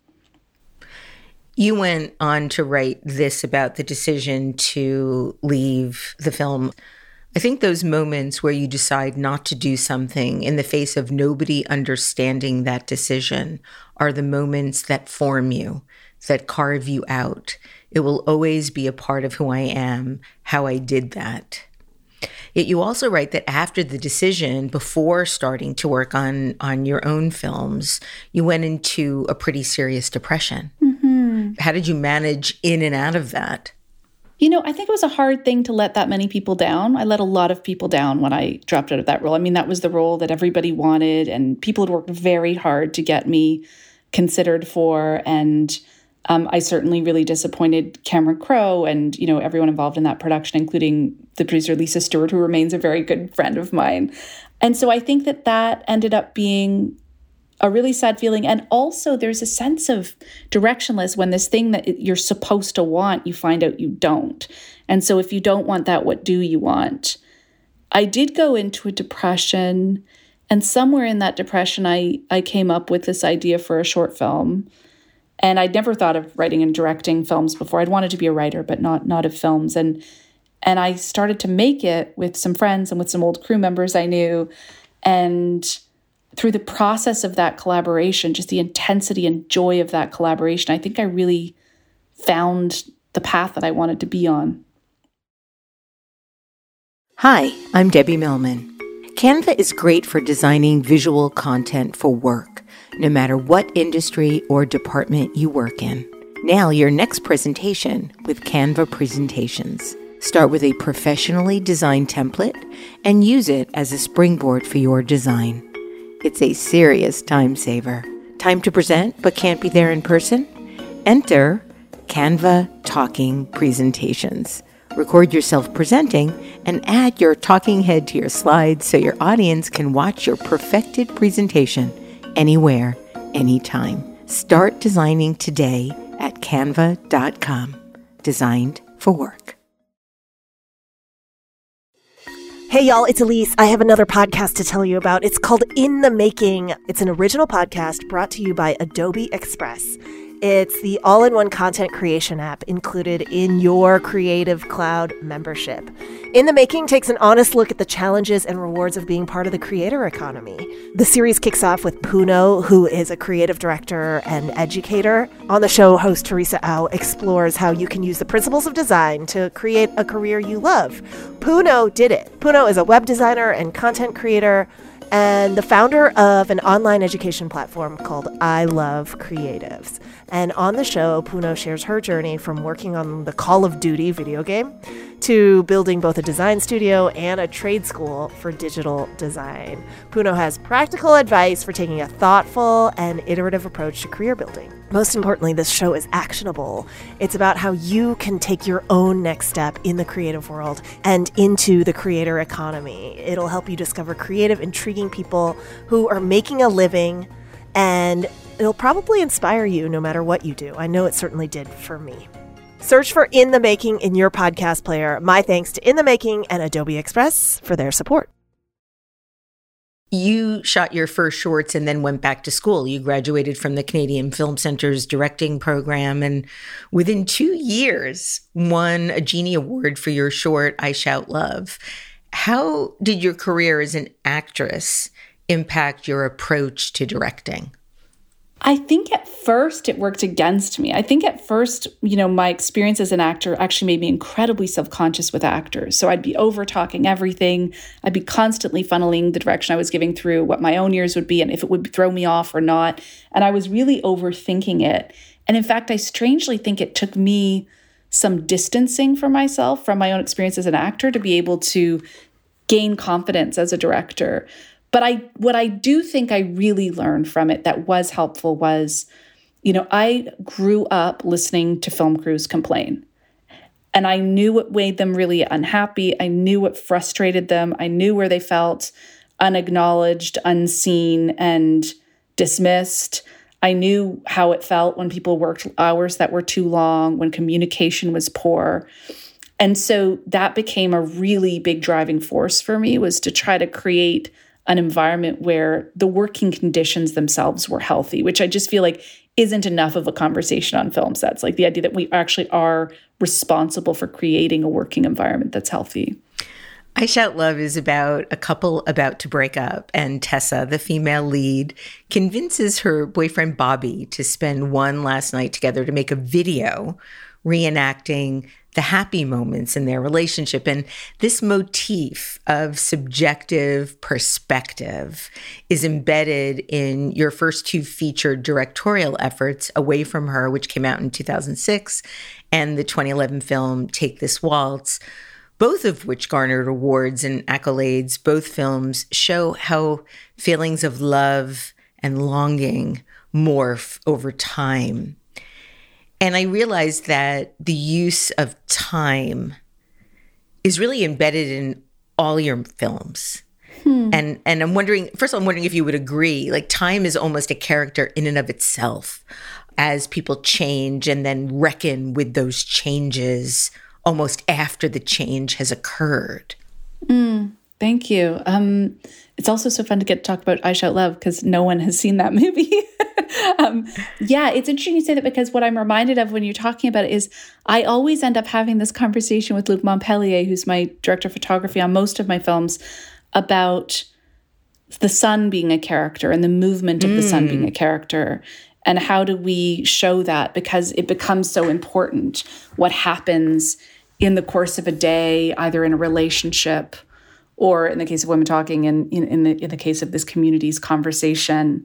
You went on to write this about the decision to leave the film. I think those moments where you decide not to do something in the face of nobody understanding that decision are the moments that form you, that carve you out. It will always be a part of who I am, how I did that. Yet you also write that after the decision, before starting to work on, on your own films, you went into a pretty serious depression. Mm-hmm. How did you manage in and out of that? You know, I think it was a hard thing to let that many people down. I let a lot of people down when I dropped out of that role. I mean, that was the role that everybody wanted, and people had worked very hard to get me considered for. And um, I certainly really disappointed Cameron Crowe and, you know, everyone involved in that production, including the producer Lisa Stewart, who remains a very good friend of mine. And so I think that that ended up being a really sad feeling. And also there's a sense of directionless when this thing that you're supposed to want, you find out you don't. And so if you don't want that, what do you want? I did go into a depression, and somewhere in that depression, I, I came up with this idea for a short film. And I'd never thought of writing and directing films before. I'd wanted to be a writer, but not, not of films. And, and I started to make it with some friends and with some old crew members I knew. And through the process of that collaboration, just the intensity and joy of that collaboration, I think I really found the path that I wanted to be on. Hi, I'm Debbie Millman. Canva is great for designing visual content for work, no matter what industry or department you work in. Nail your next presentation with Canva Presentations. Start with a professionally designed template and use it as a springboard for your design. It's a serious time saver. Time to present but can't be there in person? Enter Canva Talking Presentations. Record yourself presenting and add your talking head to your slides so your audience can watch your perfected presentation anywhere, anytime. Start designing today at canva dot com. Designed for work. Hey, y'all, it's Elise. I have another podcast to tell you about. It's called In the Making. It's an original podcast brought to you by Adobe Express. It's the all-in-one content creation app included in your Creative Cloud membership. In the Making takes an honest look at the challenges and rewards of being part of the creator economy. The series kicks off with Puno, who is a creative director and educator. On the show, host Teresa Au explores how you can use the principles of design to create a career you love. Puno did it. Puno is a web designer and content creator and the founder of an online education platform called I Love Creatives. And on the show, Puno shares her journey from working on the Call of Duty video game to building both a design studio and a trade school for digital design. Puno has practical advice for taking a thoughtful and iterative approach to career building. Most importantly, this show is actionable. It's about how you can take your own next step in the creative world and into the creator economy. It'll help you discover creative, intriguing people who are making a living, and it'll probably inspire you no matter what you do. I know it certainly did for me. Search for In the Making in your podcast player. My thanks to In the Making and Adobe Express for their support. You shot your first shorts and then went back to school. You graduated from the Canadian Film Centre's directing program, and within two years won a Genie Award for your short, I Shout Love. How did your career as an actress impact your approach to directing? I think at first it worked against me. I think at first, you know, my experience as an actor actually made me incredibly self-conscious with actors. So I'd be over-talking everything. I'd be constantly funneling the direction I was giving through what my own ears would be and if it would throw me off or not. And I was really overthinking it. And in fact, I strangely think it took me some distancing from myself, from my own experience as an actor, to be able to gain confidence as a director. But I, what I do think I really learned from it that was helpful was, you know, I grew up listening to film crews complain. And I knew what made them really unhappy. I knew what frustrated them. I knew where they felt unacknowledged, unseen, and dismissed. I knew how it felt when people worked hours that were too long, when communication was poor. And so that became a really big driving force for me, was to try to create an environment where the working conditions themselves were healthy, which I just feel like isn't enough of a conversation on film sets. Like the idea that we actually are responsible for creating a working environment that's healthy. I Shout Love is about a couple about to break up, and Tessa, the female lead, convinces her boyfriend Bobby to spend one last night together to make a video reenacting the happy moments in their relationship. And this motif of subjective perspective is embedded in your first two featured directorial efforts, Away From Her, which came out in two thousand six, and the twenty eleven film Take This Waltz, both of which garnered awards and accolades. Both films show how feelings of love and longing morph over time. And I realized that the use of time is really embedded in all your films. Hmm. And and I'm wondering, first of all, I'm wondering if you would agree, like time is almost a character in and of itself as people change and then reckon with those changes almost after the change has occurred. Mm, thank you. Um, it's also so fun to get to talk about I Shout Love because no one has seen that movie. um, yeah, it's interesting you say that because what I'm reminded of when you're talking about it is I always end up having this conversation with Luc Montpellier, who's my director of photography on most of my films, about the sun being a character and the movement of mm. the sun being a character. And how do we show that? Because it becomes so important what happens in the course of a day, either in a relationship or in the case of Women Talking and in, in, the, in the case of this community's conversation.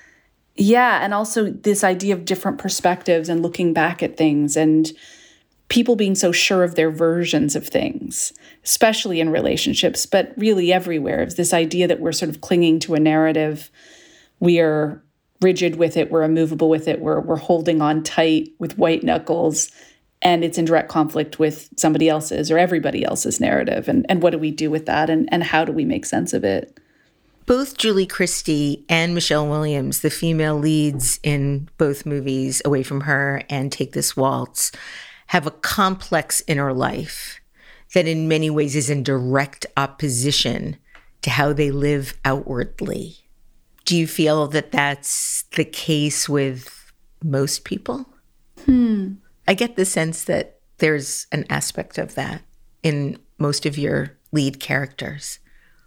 Yeah, and also this idea of different perspectives and looking back at things and people being so sure of their versions of things, especially in relationships, but really everywhere. It's this idea that we're sort of clinging to a narrative. We are rigid with it. We're immovable with it. We're, we're holding on tight with white knuckles. And it's in direct conflict with somebody else's or everybody else's narrative. And, and what do we do with that? And, and how do we make sense of it? Both Julie Christie and Michelle Williams, the female leads in both movies, Away From Her and Take This Waltz, have a complex inner life that in many ways is in direct opposition to how they live outwardly. Do you feel that that's the case with most people? Hmm. I get the sense that there's an aspect of that in most of your lead characters.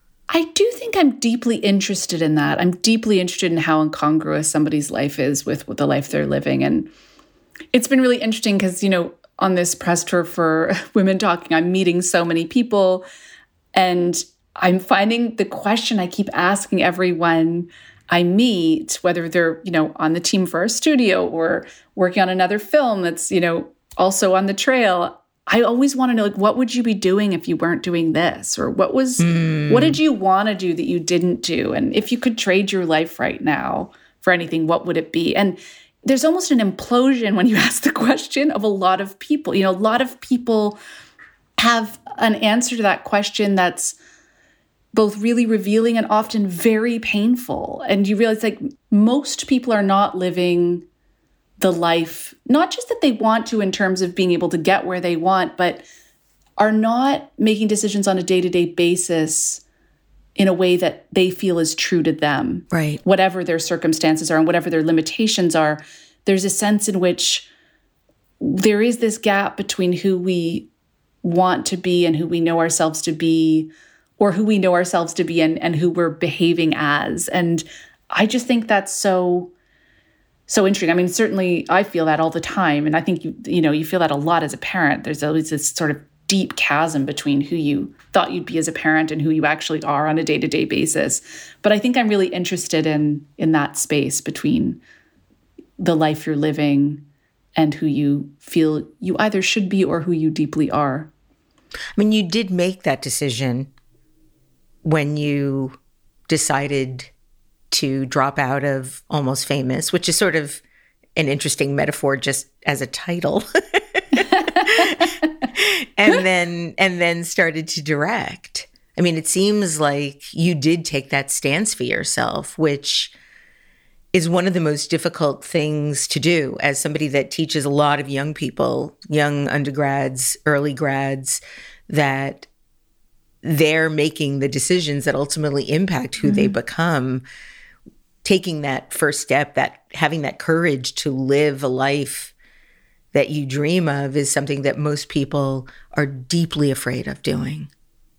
I do think I'm deeply interested in that. I'm deeply interested in how incongruous somebody's life is with, with the life they're living. And it's been really interesting because, you know, on this press tour for Women Talking, I'm meeting so many people and I'm finding the question I keep asking everyone I meet, whether they're, you know, on the team for our studio or working on another film that's, you know, also on the trail. I always want to know, like, what would you be doing if you weren't doing this? Or what was, mm. what did you want to do that you didn't do? And if you could trade your life right now for anything, what would it be? And there's almost an implosion when you ask the question of a lot of people. You know, a lot of people have an answer to that question that's both really revealing and often very painful. And you realize, like, most people are not living the life, not just that they want to in terms of being able to get where they want, but are not making decisions on a day-to-day basis in a way that they feel is true to them. Right. Whatever their circumstances are and whatever their limitations are, there's a sense in which there is this gap between who we want to be and who we know ourselves to be, or who we know ourselves to be and, and who we're behaving as. And I just think that's so so interesting. I mean, certainly I feel that all the time. And I think, you you know, you feel that a lot as a parent. There's always this sort of deep chasm between who you thought you'd be as a parent and who you actually are on a day-to-day basis. But I think I'm really interested in in that space between the life you're living and who you feel you either should be or who you deeply are. I mean, you did make that decision when you decided to drop out of Almost Famous, which is sort of an interesting metaphor just as a title. and then and then started to direct. I mean, it seems like you did take that stance for yourself, which is one of the most difficult things to do as somebody that teaches a lot of young people, young undergrads, early grads, that they're making the decisions that ultimately impact who mm-hmm. they become. Taking that first step, that having that courage to live a life that you dream of is something that most people are deeply afraid of doing.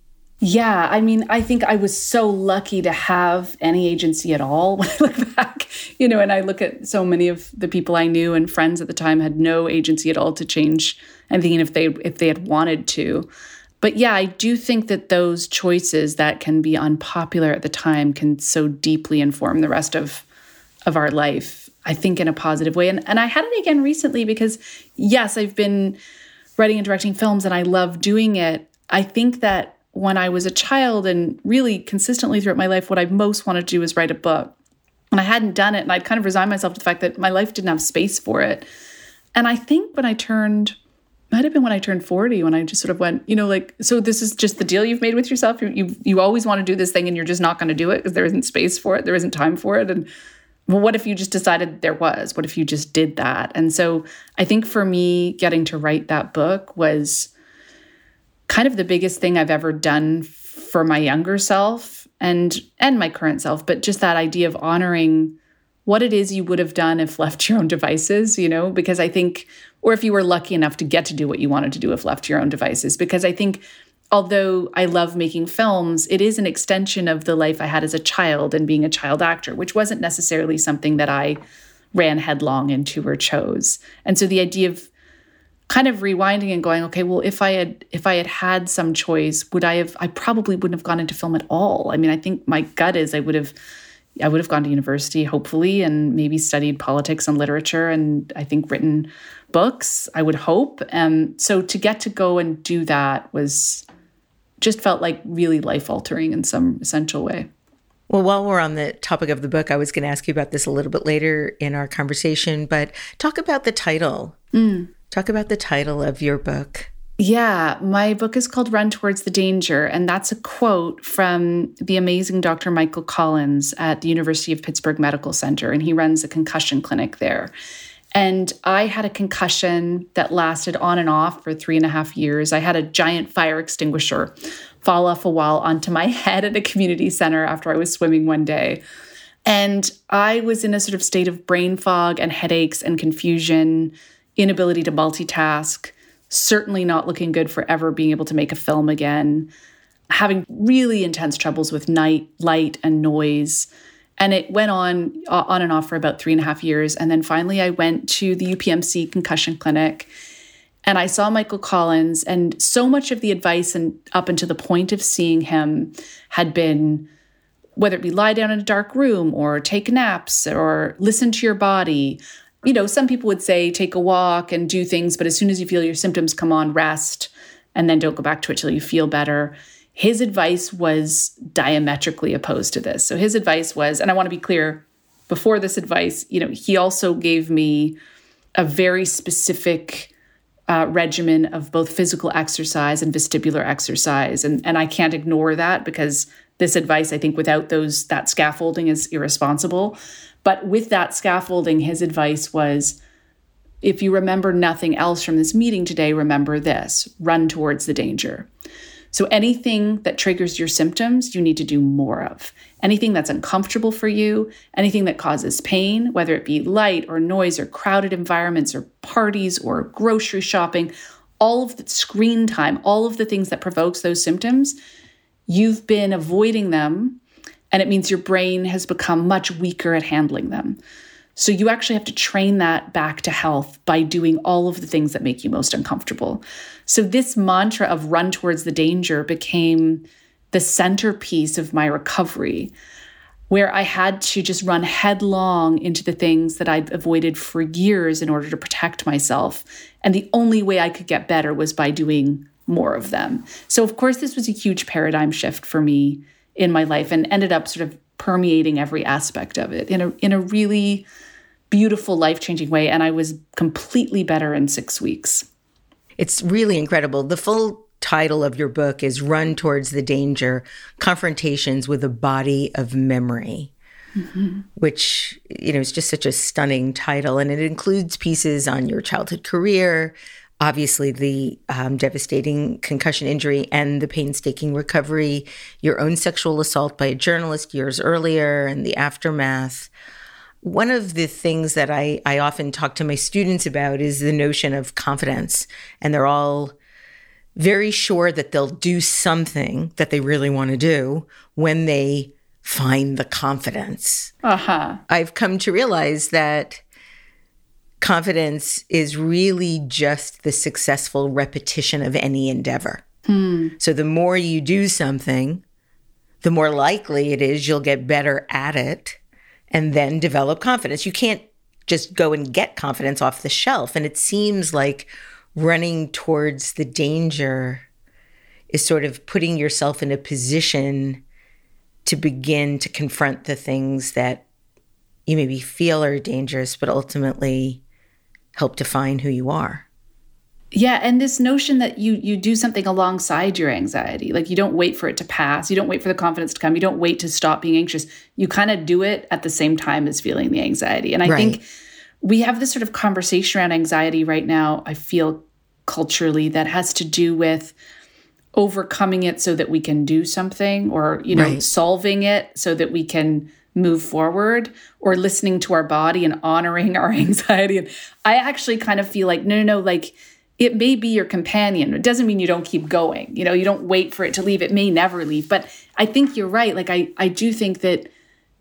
Yeah, I mean, I think I was so lucky to have any agency at all when I look back, you know, and I look at so many of the people I knew and friends at the time had no agency at all to change anything if they if they had wanted to. But yeah, I do think that those choices that can be unpopular at the time can so deeply inform the rest of of our life, I think in a positive way. And and I had it again recently because, yes, I've been writing and directing films and I love doing it. I think that when I was a child and really consistently throughout my life, what I most wanted to do was write a book. And I hadn't done it. And I'd kind of resigned myself to the fact that my life didn't have space for it. And I think when I turned, might have been when I turned forty, when I just sort of went, you know, like, so this is just the deal you've made with yourself. You you, you always want to do this thing and you're just not going to do it because there isn't space for it. There isn't time for it. And well, what if you just decided there was? What if you just did that? And so I think for me, getting to write that book was kind of the biggest thing I've ever done for my younger self and and my current self, but just that idea of honoring what it is you would have done if left to your own devices, you know, because I think, or if you were lucky enough to get to do what you wanted to do if left to your own devices, because I think although I love making films, it is an extension of the life I had as a child and being a child actor, which wasn't necessarily something that I ran headlong into or chose. And so the idea of kind of rewinding and going, okay, well, if I had if I had had some choice, would I have? I probably wouldn't have gone into film at all. I mean, I think my gut is I would have, I would have gone to university, hopefully, and maybe studied politics and literature, and I think written books. I would hope. Um, so to get to go and do that was just felt like really life altering in some essential way. Well, while we're on the topic of the book, I was going to ask you about this a little bit later in our conversation, but talk about the title. Mm. Talk about the title of your book. Yeah, my book is called Run Towards the Danger, and that's a quote from the amazing Doctor Michael Collins at the University of Pittsburgh Medical Center, and he runs a concussion clinic there. And I had a concussion that lasted on and off for three and a half years. I had a giant fire extinguisher fall off a wall onto my head at a community center after I was swimming one day. And I was in a sort of state of brain fog and headaches and confusion, inability to multitask, certainly not looking good for ever being able to make a film again, having really intense troubles with night, light, and noise. And it went on, uh, on and off for about three and a half years. And then finally I went to the U P M C concussion clinic and I saw Michael Collins, and so much of the advice and up until the point of seeing him had been, whether it be lie down in a dark room or take naps or listen to your body. You know, some people would say take a walk and do things, but as soon as you feel your symptoms come on, rest, and then don't go back to it till you feel better. His advice was diametrically opposed to this. So his advice was, and I want to be clear, before this advice, you know, he also gave me a very specific uh, regimen of both physical exercise and vestibular exercise. And, and I can't ignore that because this advice, I think, without those that scaffolding is irresponsible. But with that scaffolding, his advice was, if you remember nothing else from this meeting today, remember this: run towards the danger. So anything that triggers your symptoms, you need to do more of. Anything that's uncomfortable for you, anything that causes pain, whether it be light or noise or crowded environments or parties or grocery shopping, all of the screen time, all of the things that provokes those symptoms, you've been avoiding them. And it means your brain has become much weaker at handling them. So you actually have to train that back to health by doing all of the things that make you most uncomfortable. So this mantra of run towards the danger became the centerpiece of my recovery, where I had to just run headlong into the things that I'd avoided for years in order to protect myself. And the only way I could get better was by doing more of them. So of course, this was a huge paradigm shift for me in my life and ended up sort of permeating every aspect of it in a in a really beautiful, life-changing way. And I was completely better in six weeks. It's really incredible. The full title of your book is Run Towards the Danger, Confrontations with a Body of Memory, mm-hmm. which, you know, is just such a stunning title. And it includes pieces on your childhood career, obviously the um, devastating concussion injury and the painstaking recovery, your own sexual assault by a journalist years earlier and the aftermath. One of the things that I, I often talk to my students about is the notion of confidence. And they're all very sure that they'll do something that they really want to do when they find the confidence. Uh-huh. I've come to realize that confidence is really just the successful repetition of any endeavor. Hmm. So the more you do something, the more likely it is you'll get better at it and then develop confidence. You can't just go and get confidence off the shelf. And it seems like running towards the danger is sort of putting yourself in a position to begin to confront the things that you maybe feel are dangerous, but ultimately help define who you are. Yeah, and this notion that you you do something alongside your anxiety, like you don't wait for it to pass, you don't wait for the confidence to come, you don't wait to stop being anxious. You kind of do it at the same time as feeling the anxiety. And I right. think we have this sort of conversation around anxiety right now, I feel culturally, that has to do with overcoming it so that we can do something, or, you know, right. solving it so that we can move forward, or listening to our body and honoring our anxiety. And I actually kind of feel like, no, no, no, like it may be your companion. It doesn't mean you don't keep going. You know, you don't wait for it to leave. It may never leave. But I think you're right. Like, I, I do think that,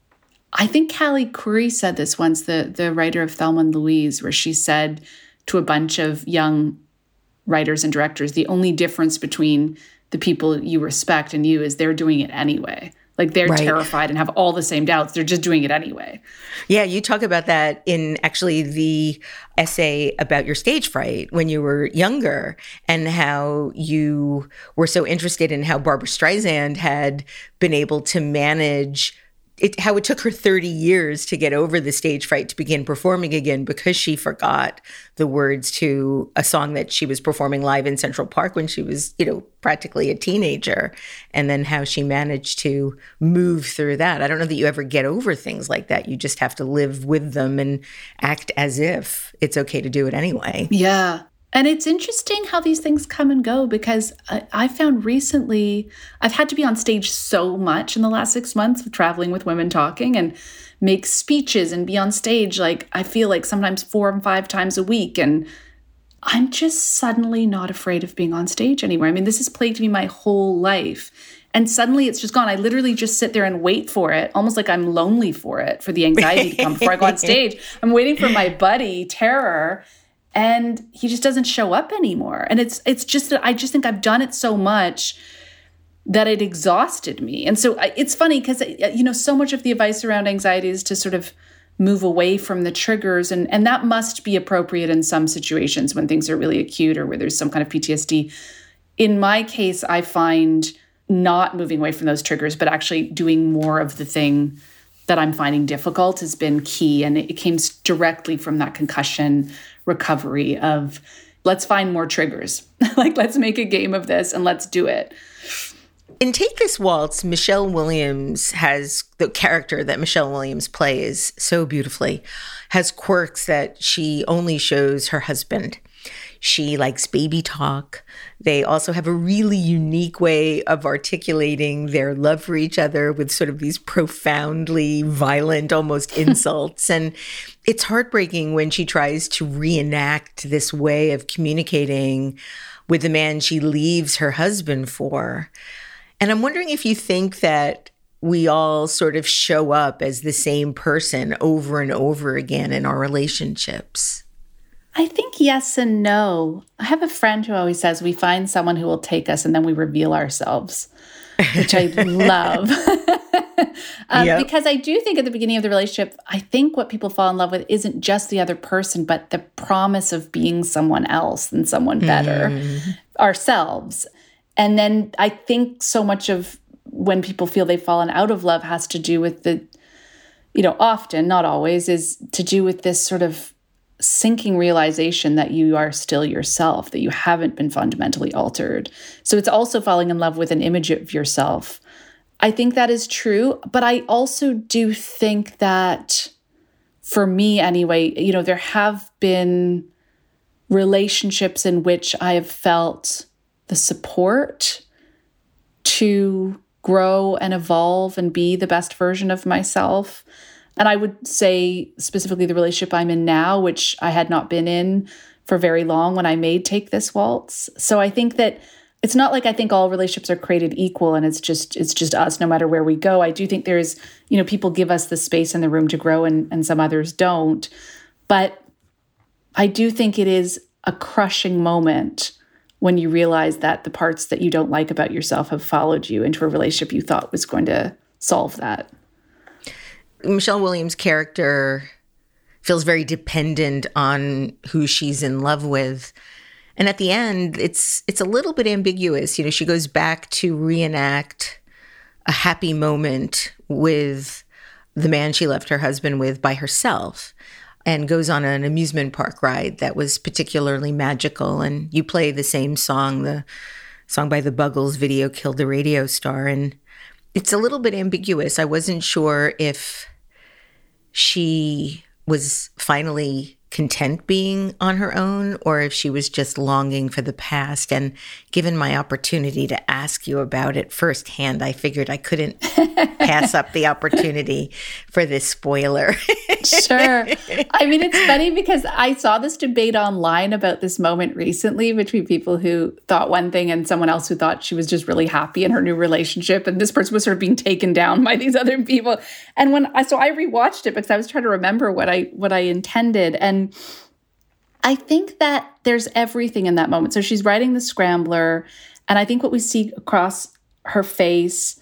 I think Callie Khouri said this once, the, the writer of Thelma and Louise, where she said to a bunch of young writers and directors, the only difference between the people you respect and you is they're doing it anyway. Like they're right. terrified and have all the same doubts. They're just doing it anyway. Yeah, you talk about that in actually the essay about your stage fright when you were younger, and how you were so interested in how Barbra Streisand had been able to manage it, how it took her thirty years to get over the stage fright to begin performing again, because she forgot the words to a song that she was performing live in Central Park when she was, you know, practically a teenager, and then how she managed to move through that. I don't know that you ever get over things like that. You just have to live with them and act as if it's okay to do it anyway. Yeah. And it's interesting how these things come and go, because I, I found recently I've had to be on stage so much in the last six months of traveling with Women Talking and make speeches and be on stage. Like, I feel like sometimes four and five times a week. And I'm just suddenly not afraid of being on stage anymore. I mean, this has plagued me my whole life. And suddenly it's just gone. I literally just sit there and wait for it, almost like I'm lonely for it, for the anxiety to come before I go on stage. I'm waiting for my buddy, Terror, and he just doesn't show up anymore. And it's it's just that I just think I've done it so much that it exhausted me. And so I, it's funny because, you know, so much of the advice around anxiety is to sort of move away from the triggers. And, and that must be appropriate in some situations when things are really acute or where there's some kind of P T S D. In my case, I find not moving away from those triggers, but actually doing more of the thing that I'm finding difficult has been key. And it came directly from that concussion recovery of, let's find more triggers. Like, let's make a game of this and let's do it. In Take This Waltz, Michelle Williams has, the character that Michelle Williams plays so beautifully, has quirks that she only shows her husband. She likes baby talk. They also have a really unique way of articulating their love for each other with sort of these profoundly violent, almost insults. And it's heartbreaking when she tries to reenact this way of communicating with the man she leaves her husband for. And I'm wondering if you think that we all sort of show up as the same person over and over again in our relationships? I think yes and no. I have a friend who always says we find someone who will take us and then we reveal ourselves, which I love. um, yep. Because I do think at the beginning of the relationship, I think what people fall in love with isn't just the other person, but the promise of being someone else and someone better, mm. ourselves. And then I think so much of when people feel they've fallen out of love has to do with the, you know, often, not always, is to do with this sort of sinking realization that you are still yourself, that you haven't been fundamentally altered. So it's also falling in love with an image of yourself. I think that is true, but I also do think that, for me anyway, you know, there have been relationships in which I have felt the support to grow and evolve and be the best version of myself. And I would say specifically the relationship I'm in now, which I had not been in for very long when I made Take This Waltz. So I think that it's not like I think all relationships are created equal and it's just it's just us no matter where we go. I do think there's, you know, people give us the space in the room to grow and, and some others don't. But I do think it is a crushing moment when you realize that the parts that you don't like about yourself have followed you into a relationship you thought was going to solve that. Michelle Williams' character feels very dependent on who she's in love with. And at the end, it's it's a little bit ambiguous. You know, she goes back to reenact a happy moment with the man she left her husband with by herself, and goes on an amusement park ride that was particularly magical. And you play the same song, the song by the Buggles, Video Killed the Radio Star. And it's a little bit ambiguous. I wasn't sure if she was finally content being on her own or if she was just longing for the past. And given my opportunity to ask you about it firsthand, I figured I couldn't pass up the opportunity for this spoiler. Sure. I mean, it's funny because I saw this debate online about this moment recently between people who thought one thing and someone else who thought she was just really happy in her new relationship. And this person was sort of being taken down by these other people. And when I, so I rewatched it because I was trying to remember what I, what I intended. And I think that there's everything in that moment. So she's riding the scrambler, and I think what we see across her face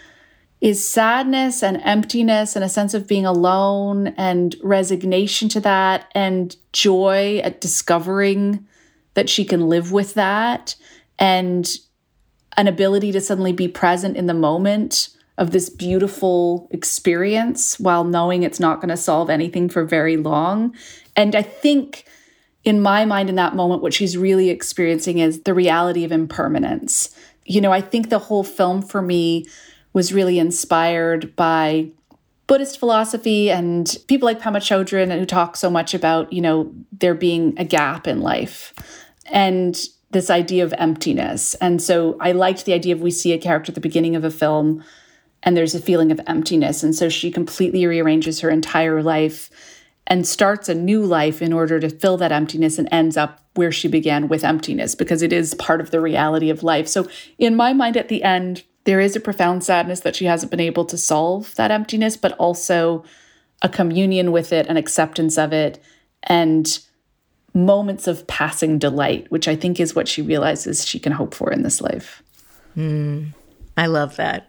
is sadness and emptiness and a sense of being alone and resignation to that and joy at discovering that she can live with that and an ability to suddenly be present in the moment of this beautiful experience while knowing it's not going to solve anything for very long. And I think in my mind in that moment, what she's really experiencing is the reality of impermanence. You know, I think the whole film for me was really inspired by Buddhist philosophy and people like Pema Chodron who talk so much about, you know, there being a gap in life and this idea of emptiness. And so I liked the idea of we see a character at the beginning of a film and there's a feeling of emptiness. And so she completely rearranges her entire life and starts a new life in order to fill that emptiness and ends up where she began with emptiness because it is part of the reality of life. So in my mind at the end, there is a profound sadness that she hasn't been able to solve that emptiness, but also a communion with it, an acceptance of it, and moments of passing delight, which I think is what she realizes she can hope for in this life. Mm, I love that.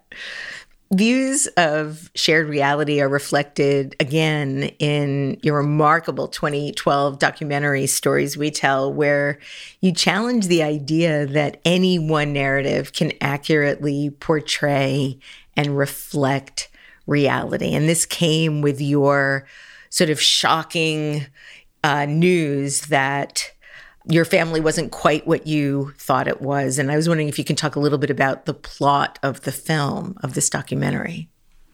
Views of shared reality are reflected again in your remarkable twenty twelve documentary Stories We Tell, where you challenge the idea that any one narrative can accurately portray and reflect reality. And this came with your sort of shocking uh, news that your family wasn't quite what you thought it was. And I was wondering if you can talk a little bit about the plot of the film, of this documentary.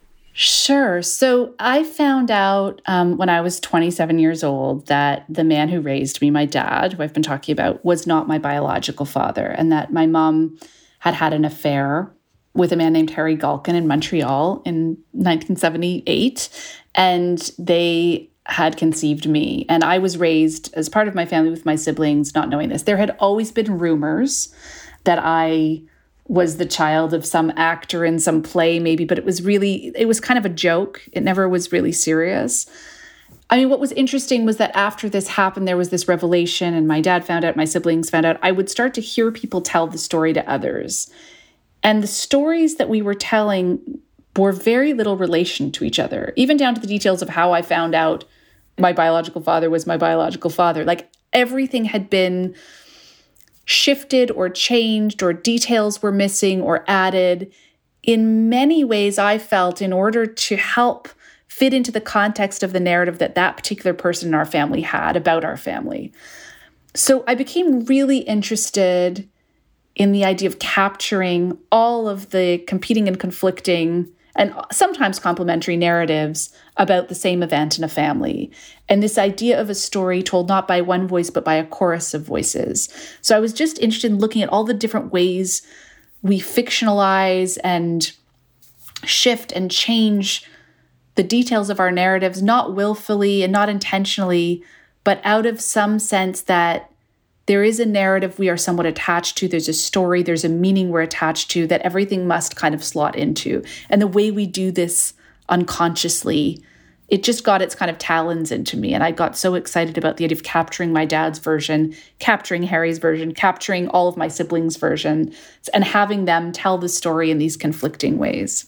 Sure. So I found out um, when I was twenty-seven years old that the man who raised me, my dad, who I've been talking about, was not my biological father, and that my mom had had an affair with a man named Harry Galkin in Montreal in nineteen seventy-eight. And they had conceived me. And I was raised as part of my family with my siblings, not knowing this. There had always been rumors that I was the child of some actor in some play maybe, but it was really, it was kind of a joke. It never was really serious. I mean, what was interesting was that after this happened, there was this revelation, and my dad found out, my siblings found out, I would start to hear people tell the story to others. And the stories that we were telling bore very little relation to each other, even down to the details of how I found out my biological father was my biological father. Like, everything had been shifted or changed, or details were missing or added. In many ways, I felt, in order to help fit into the context of the narrative that that particular person in our family had about our family. So I became really interested in the idea of capturing all of the competing and conflicting and sometimes complementary narratives about the same event in a family. And this idea of a story told not by one voice, but by a chorus of voices. So I was just interested in looking at all the different ways we fictionalize and shift and change the details of our narratives, not willfully and not intentionally, but out of some sense that there is a narrative we are somewhat attached to. There's a story, there's a meaning we're attached to that everything must kind of slot into. And the way we do this unconsciously, it just got its kind of talons into me. And I got so excited about the idea of capturing my dad's version, capturing Harry's version, capturing all of my siblings' version, and having them tell the story in these conflicting ways.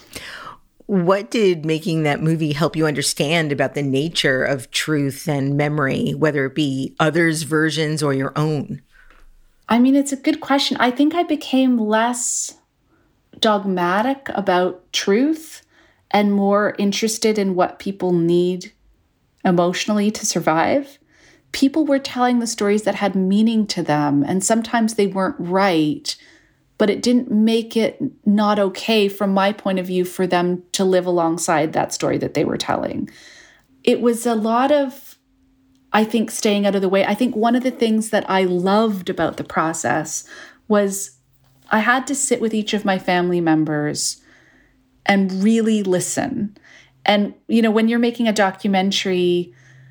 What did making that movie help you understand about the nature of truth and memory, whether it be others' versions or your own? I mean, it's a good question. I think I became less dogmatic about truth and more interested in what people need emotionally to survive. People were telling the stories that had meaning to them, and sometimes they weren't right, but it didn't make it not okay from my point of view for them to live alongside that story that they were telling. It was a lot of, I think, staying out of the way. I think one of the things that I loved about the process was I had to sit with each of my family members and really listen. And, you know, when you're making a documentary,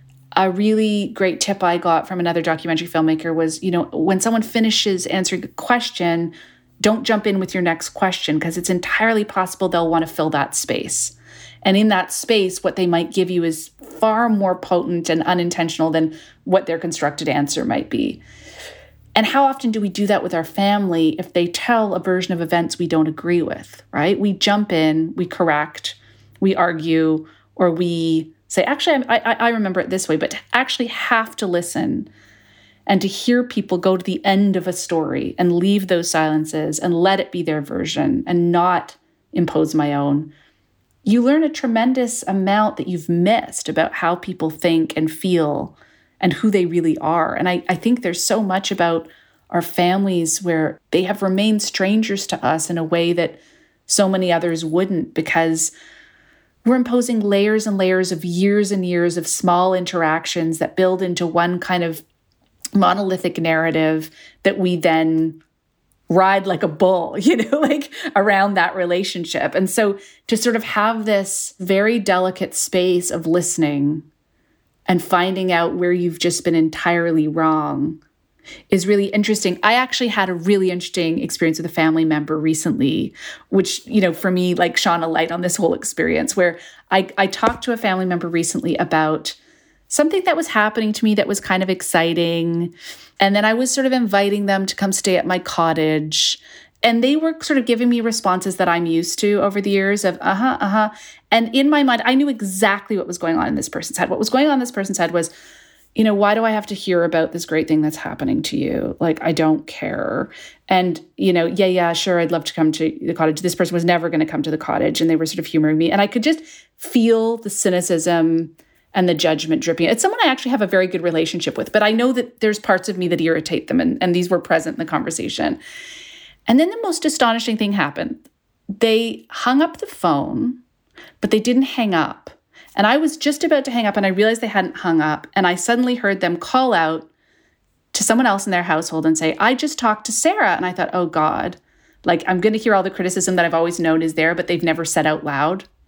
a really great tip I got from another documentary filmmaker was, you know, when someone finishes answering a question, don't jump in with your next question, because it's entirely possible they'll want to fill that space. And in that space, what they might give you is far more potent and unintentional than what their constructed answer might be. And how often do we do that with our family if they tell a version of events we don't agree with, right? We jump in, we correct, we argue, or we say, actually, I, I, I remember it this way, but to actually have to listen and to hear people go to the end of a story and leave those silences and let it be their version and not impose my own, you learn a tremendous amount that you've missed about how people think and feel and who they really are. And I, I think there's so much about our families where they have remained strangers to us in a way that so many others wouldn't, because we're imposing layers and layers of years and years of small interactions that build into one kind of monolithic narrative that we then ride like a bull, you know, like around that relationship. And so to sort of have this very delicate space of listening and finding out where you've just been entirely wrong is really interesting. I actually had a really interesting experience with a family member recently, which, you know, for me, like shone a light on this whole experience, where I, I talked to a family member recently about something that was happening to me that was kind of exciting. And then I was sort of inviting them to come stay at my cottage. And they were sort of giving me responses that I'm used to over the years of, uh-huh, uh-huh. And in my mind, I knew exactly what was going on in this person's head. What was going on in this person's head was, you know, why do I have to hear about this great thing that's happening to you? Like, I don't care. And, you know, yeah, yeah, sure, I'd love to come to the cottage. This person was never going to come to the cottage. And they were sort of humoring me. And I could just feel the cynicism and the judgment dripping. It's someone I actually have a very good relationship with, but I know that there's parts of me that irritate them, and, and these were present in the conversation. And then the most astonishing thing happened. They hung up the phone, but they didn't hang up. And I was just about to hang up, and I realized they hadn't hung up, and I suddenly heard them call out to someone else in their household and say, I just talked to Sarah. And I thought, oh God, like I'm going to hear all the criticism that I've always known is there, but they've never said out loud.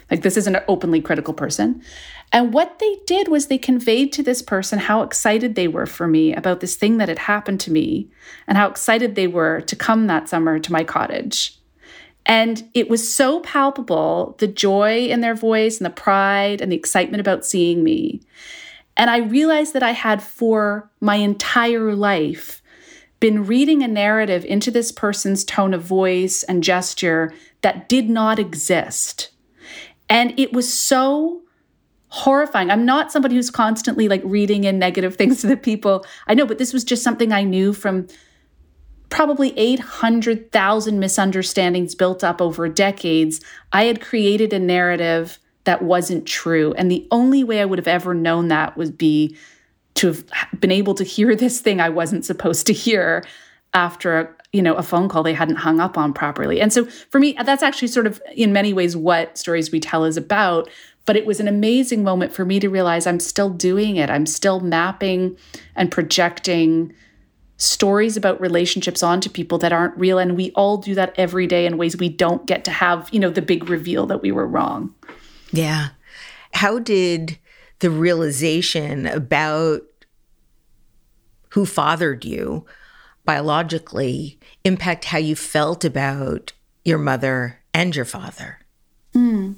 Like, this isn't an openly critical person. And what they did was they conveyed to this person how excited they were for me about this thing that had happened to me and how excited they were to come that summer to my cottage. And it was so palpable, the joy in their voice and the pride and the excitement about seeing me. And I realized that I had, for my entire life, been reading a narrative into this person's tone of voice and gesture that did not exist. And it was so horrifying. I'm not somebody who's constantly like reading in negative things to the people I know, but this was just something I knew from probably eight hundred thousand misunderstandings built up over decades. I had created a narrative that wasn't true. And the only way I would have ever known that would be to have been able to hear this thing I wasn't supposed to hear after a, you know, a phone call they hadn't hung up on properly. And so for me, that's actually sort of in many ways what Stories We Tell is about. But it was an amazing moment for me to realize I'm still doing it. I'm still mapping and projecting stories about relationships onto people that aren't real. And we all do that every day in ways we don't get to have, you know, the big reveal that we were wrong. Yeah. How did the realization about who fathered you biologically impact how you felt about your mother and your father? Mm.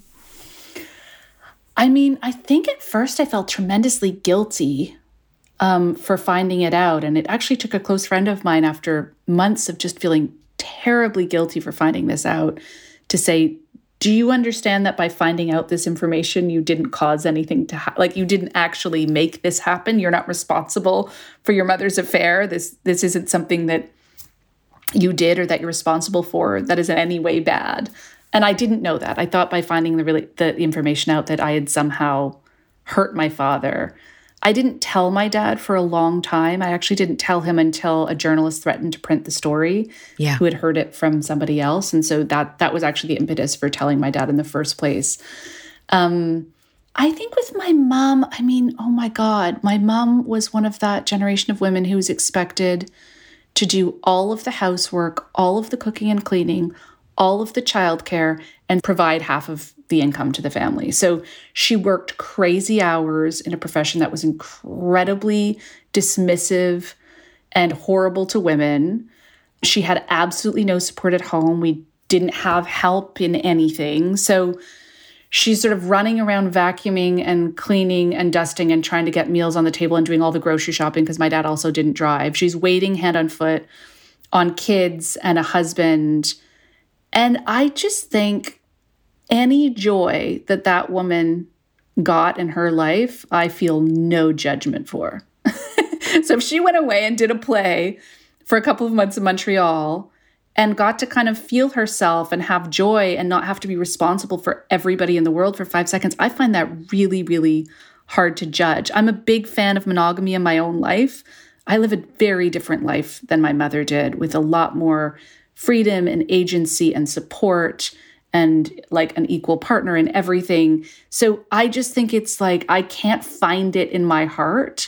I mean, I think at first I felt tremendously guilty um, for finding it out. And it actually took a close friend of mine, after months of just feeling terribly guilty for finding this out, to say, do you understand that by finding out this information, you didn't cause anything to happen? Like, you didn't actually make this happen. You're not responsible for your mother's affair. This this isn't something that you did or that you're responsible for that is in any way bad. And I didn't know that. I thought by finding the really the information out that I had somehow hurt my father. I didn't tell my dad for a long time. I actually didn't tell him until a journalist threatened to print the story, yeah. who had heard it from somebody else. And so that that was actually the impetus for telling my dad in the first place. Um, I think with my mom, I mean, oh my God, my mom was one of that generation of women who was expected to do all of the housework, all of the cooking and cleaning, all of the childcare, and provide half of the income to the family. So she worked crazy hours in a profession that was incredibly dismissive and horrible to women. She had absolutely no support at home. We didn't have help in anything. So she's sort of running around vacuuming and cleaning and dusting and trying to get meals on the table and doing all the grocery shopping because my dad also didn't drive. She's waiting hand on foot on kids and a husband. And I just think any joy that that woman got in her life, I feel no judgment for. So if she went away and did a play for a couple of months in Montreal and got to kind of feel herself and have joy and not have to be responsible for everybody in the world for five seconds, I find that really, really hard to judge. I'm a big fan of monogamy in my own life. I live a very different life than my mother did, with a lot more freedom and agency and support and like an equal partner in everything. So I just think it's like, I can't find it in my heart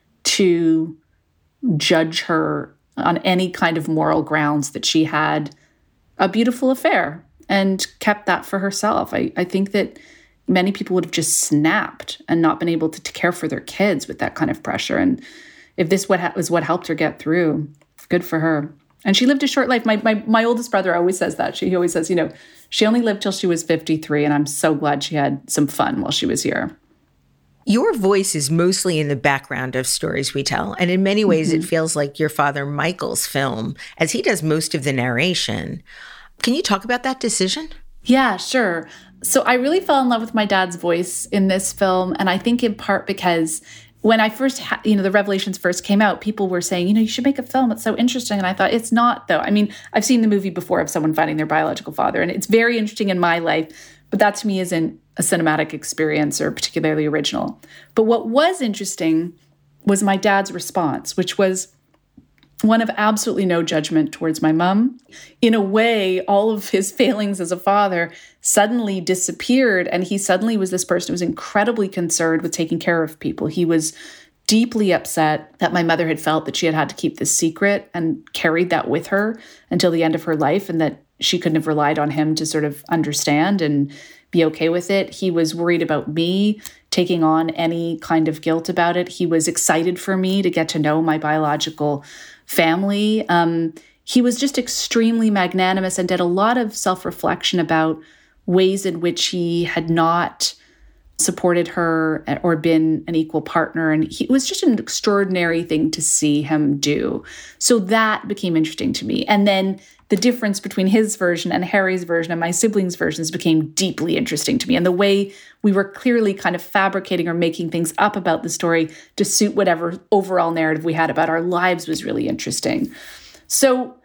to judge her on any kind of moral grounds that she had a beautiful affair and kept that for herself. I, I think that many people would have just snapped and not been able to, to care for their kids with that kind of pressure. And if this what ha- was what helped her get through, good for her. And she lived a short life. My, my my oldest brother always says that. She he always says, you know, she only lived till she was fifty-three, and I'm so glad she had some fun while she was here. Your voice is mostly in the background of Stories We Tell, and in many ways mm-hmm. it feels like your father Michael's film, as he does most of the narration. Can you talk about that decision? Yeah, sure. So I really fell in love with my dad's voice in this film, and I think in part because when I first, ha- you know, the revelations first came out, people were saying, you know, you should make a film. It's so interesting. And I thought, it's not, though. I mean, I've seen the movie before of someone finding their biological father, and it's very interesting in my life, but that to me isn't a cinematic experience or particularly original. But what was interesting was my dad's response, which was one of absolutely no judgment towards my mom. In a way, all of his failings as a father suddenly disappeared, and he suddenly was this person who was incredibly concerned with taking care of people. He was deeply upset that my mother had felt that she had had to keep this secret and carried that with her until the end of her life, and that she couldn't have relied on him to sort of understand and be okay with it. He was worried about me taking on any kind of guilt about it. He was excited for me to get to know my biological family. Um, he was just extremely magnanimous and did a lot of self-reflection about ways in which he had not supported her or been an equal partner. And he, it was just an extraordinary thing to see him do. So that became interesting to me. And then the difference between his version and Harry's version and my siblings' versions became deeply interesting to me. And the way we were clearly kind of fabricating or making things up about the story to suit whatever overall narrative we had about our lives was really interesting. So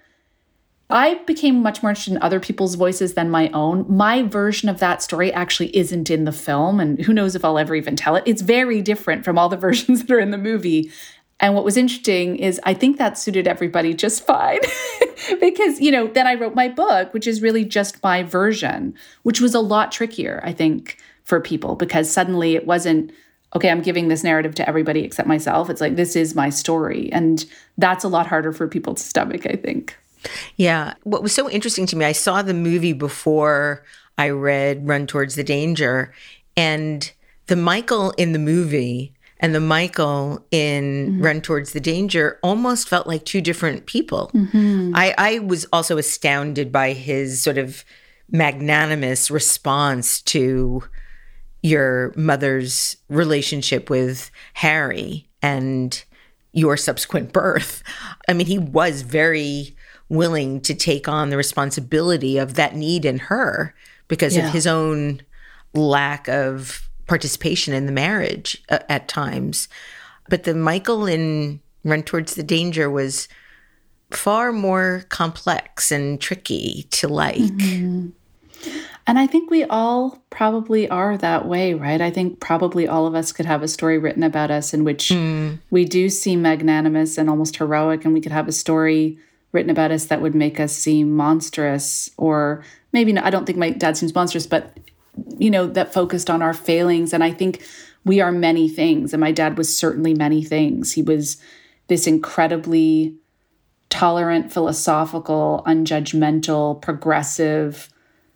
I became much more interested in other people's voices than my own. My version of that story actually isn't in the film, and who knows if I'll ever even tell it. It's very different from all the versions that are in the movie. And what was interesting is I think that suited everybody just fine because, you know, then I wrote my book, which is really just my version, which was a lot trickier, I think, for people because suddenly it wasn't, okay, I'm giving this narrative to everybody except myself. It's like, this is my story. And that's a lot harder for people to stomach, I think. Yeah. What was so interesting to me, I saw the movie before I read Run Towards the Danger, and the Michael in the movie and the Michael in mm-hmm. Run Towards the Danger almost felt like two different people. Mm-hmm. I, I was also astounded by his sort of magnanimous response to your mother's relationship with Harry and your subsequent birth. I mean, he was very willing to take on the responsibility of that need in her because yeah. of his own lack of participation in the marriage uh, at times. But the Michael in Run Towards the Danger was far more complex and tricky to like. Mm-hmm. And I think we all probably are that way, right? I think probably all of us could have a story written about us in which mm. we do seem magnanimous and almost heroic, and we could have a story written about us that would make us seem monstrous, or maybe not, I don't think my dad seems monstrous, but, you know, that focused on our failings. And I think we are many things. And my dad was certainly many things. He was this incredibly tolerant, philosophical, unjudgmental, progressive,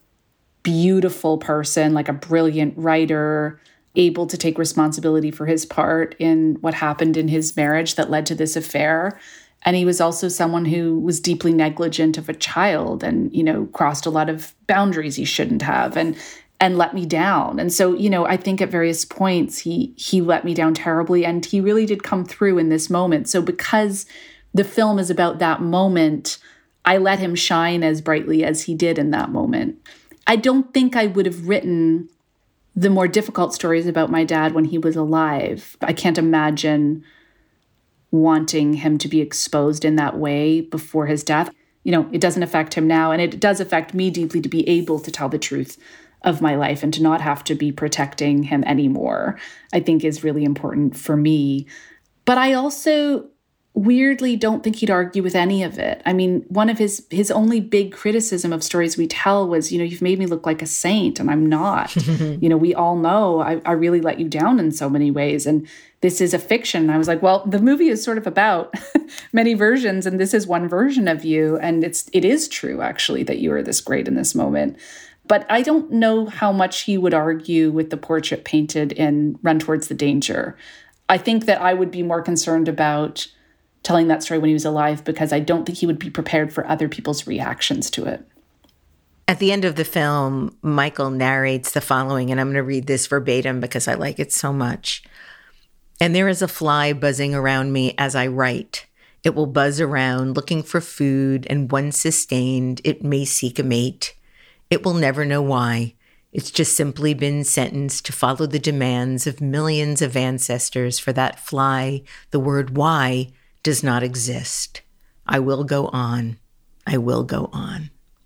beautiful person, like a brilliant writer, able to take responsibility for his part in what happened in his marriage that led to this affair. And he was also someone who was deeply negligent of a child and, you know, crossed a lot of boundaries he shouldn't have and and let me down. And so, you know, I think at various points he he let me down terribly, and he really did come through in this moment. So because the film is about that moment, I let him shine as brightly as he did in that moment. I don't think I would have written the more difficult stories about my dad when he was alive. I can't imagine wanting him to be exposed in that way before his death. You know, it doesn't affect him now, and it does affect me deeply to be able to tell the truth of my life and to not have to be protecting him anymore, I think is really important for me. But I also weirdly don't think he'd argue with any of it. I mean, one of his his only big criticism of stories we tell was, you know, you've made me look like a saint, and I'm not. You know, we all know I, I really let you down in so many ways, and this is a fiction. And I was like, well, the movie is sort of about many versions, and this is one version of you, and it's it is true, actually, that you are this great in this moment. But I don't know how much he would argue with the portrait painted in Run Towards the Danger. I think that I would be more concerned about telling that story when he was alive, because I don't think he would be prepared for other people's reactions to it. At the end of the film, Michael narrates the following, and I'm going to read this verbatim because I like it so much. And there is a fly buzzing around me as I write. It will buzz around looking for food, and once sustained, it may seek a mate. It will never know why. It's just simply been sentenced to follow the demands of millions of ancestors. For that fly, the word why does not exist. I will go on. I will go on.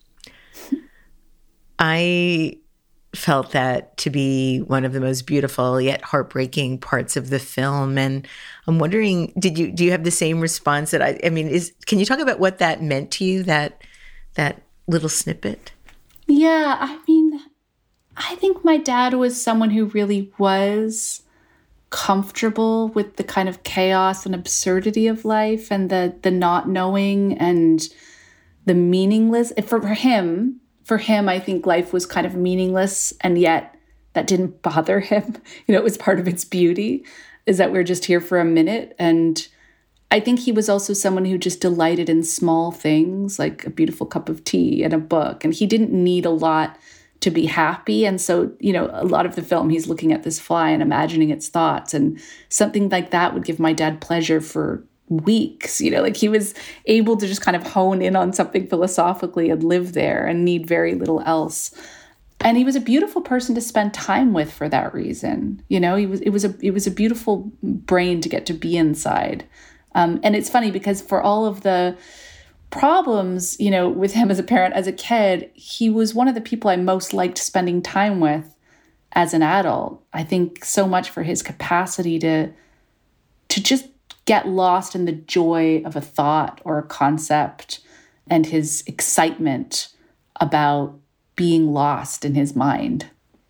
I felt that to be one of the most beautiful yet heartbreaking parts of the film. And I'm wondering, did you do you have the same response that I I mean, is can you talk about what that meant to you, that that little snippet? Yeah, I mean, I think my dad was someone who really was comfortable with the kind of chaos and absurdity of life and the the not knowing and the meaningless. For him, for him, I think life was kind of meaningless, and yet that didn't bother him. You know, it was part of its beauty, is that we're just here for a minute. And I think he was also someone who just delighted in small things, like a beautiful cup of tea and a book. And he didn't need a lot to be happy. And so, you know, a lot of the film, he's looking at this fly and imagining its thoughts. And something like that would give my dad pleasure for weeks. You know, like he was able to just kind of hone in on something philosophically and live there and need very little else. And he was a beautiful person to spend time with for that reason. You know, he was it was a it was a beautiful brain to get to be inside. Um, and it's funny because for all of the problems, you know, with him as a parent, as a kid, he was one of the people I most liked spending time with as an adult. I think so much for his capacity to to just get lost in the joy of a thought or a concept, and his excitement about being lost in his mind.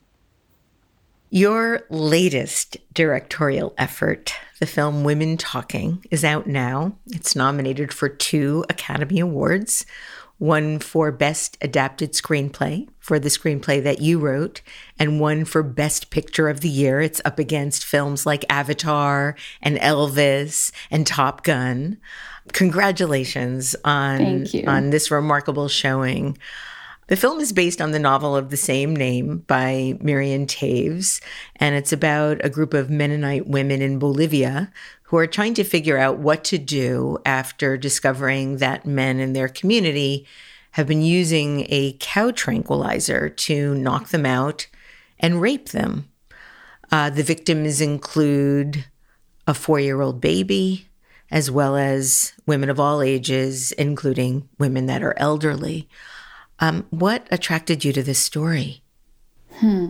Your latest directorial effort, the film Women Talking, is out now. It's nominated for two Academy Awards, one for Best Adapted Screenplay for the screenplay that you wrote, and one for Best Picture of the Year. It's up against films like Avatar and Elvis and Top Gun. Congratulations on, Thank you. on this remarkable showing. The film is based on the novel of the same name by Miriam Toews, and it's about a group of Mennonite women in Bolivia who are trying to figure out what to do after discovering that men in their community have been using a cow tranquilizer to knock them out and rape them. Uh, the victims include a four-year-old baby, as well as women of all ages, including women that are elderly. Um, what attracted you to this story? Hmm.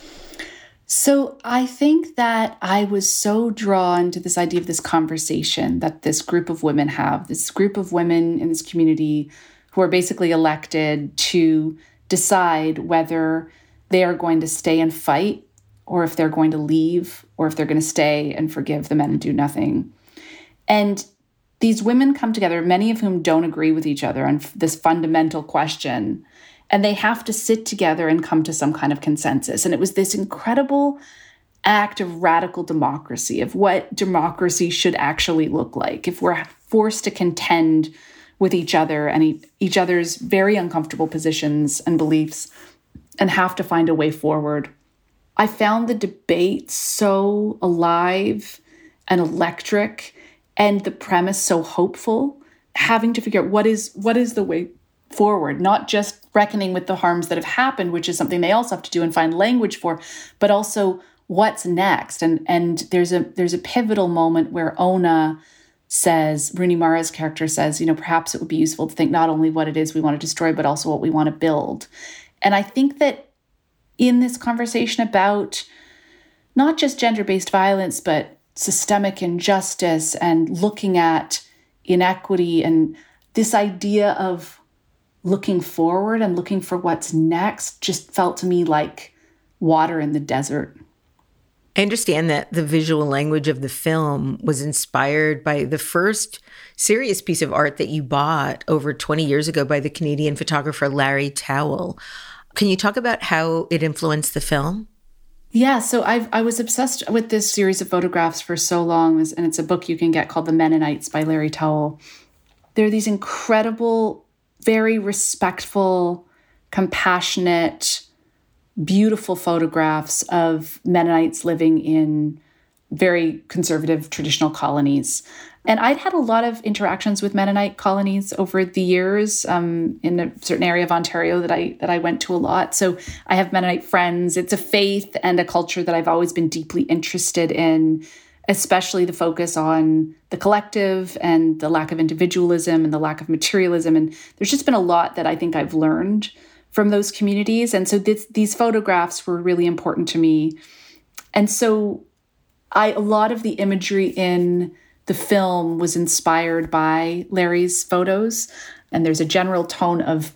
So I think that I was so drawn to this idea of this conversation that this group of women have, this group of women in this community who are basically elected to decide whether they are going to stay and fight, or if they're going to leave, or if they're going to stay and forgive the men and do nothing. And these women come together, many of whom don't agree with each other on this fundamental question, and they have to sit together and come to some kind of consensus. And it was this incredible act of radical democracy, of what democracy should actually look like if we're forced to contend with each other and each other's very uncomfortable positions and beliefs and have to find a way forward. I found the debate so alive and electric, and the premise so hopeful, having to figure out what is what is the way forward, not just reckoning with the harms that have happened, which is something they also have to do and find language for, but also what's next. And and there's a there's a pivotal moment where Ona says, Rooney Mara's character says, you know, perhaps it would be useful to think not only what it is we want to destroy, but also what we want to build. And I think that in this conversation about not just gender-based violence, but systemic injustice and looking at inequity and this idea of looking forward and looking for what's next just felt to me like water in the desert. I understand that the visual language of the film was inspired by the first serious piece of art that you bought over twenty years ago by the Canadian photographer Larry Towell. Can you talk about how it influenced the film? Yeah, so I I was obsessed with this series of photographs for so long, and it's a book you can get called The Mennonites by Larry Towell. There are these incredible, very respectful, compassionate, beautiful photographs of Mennonites living in very conservative traditional colonies. And I'd had a lot of interactions with Mennonite colonies over the years um, in a certain area of Ontario that I that I went to a lot. So I have Mennonite friends. It's a faith and a culture that I've always been deeply interested in, especially the focus on the collective and the lack of individualism and the lack of materialism. And there's just been a lot that I think I've learned from those communities. And so this, these photographs were really important to me. And so I a lot of the imagery in the film was inspired by Larry's photos. And there's a general tone of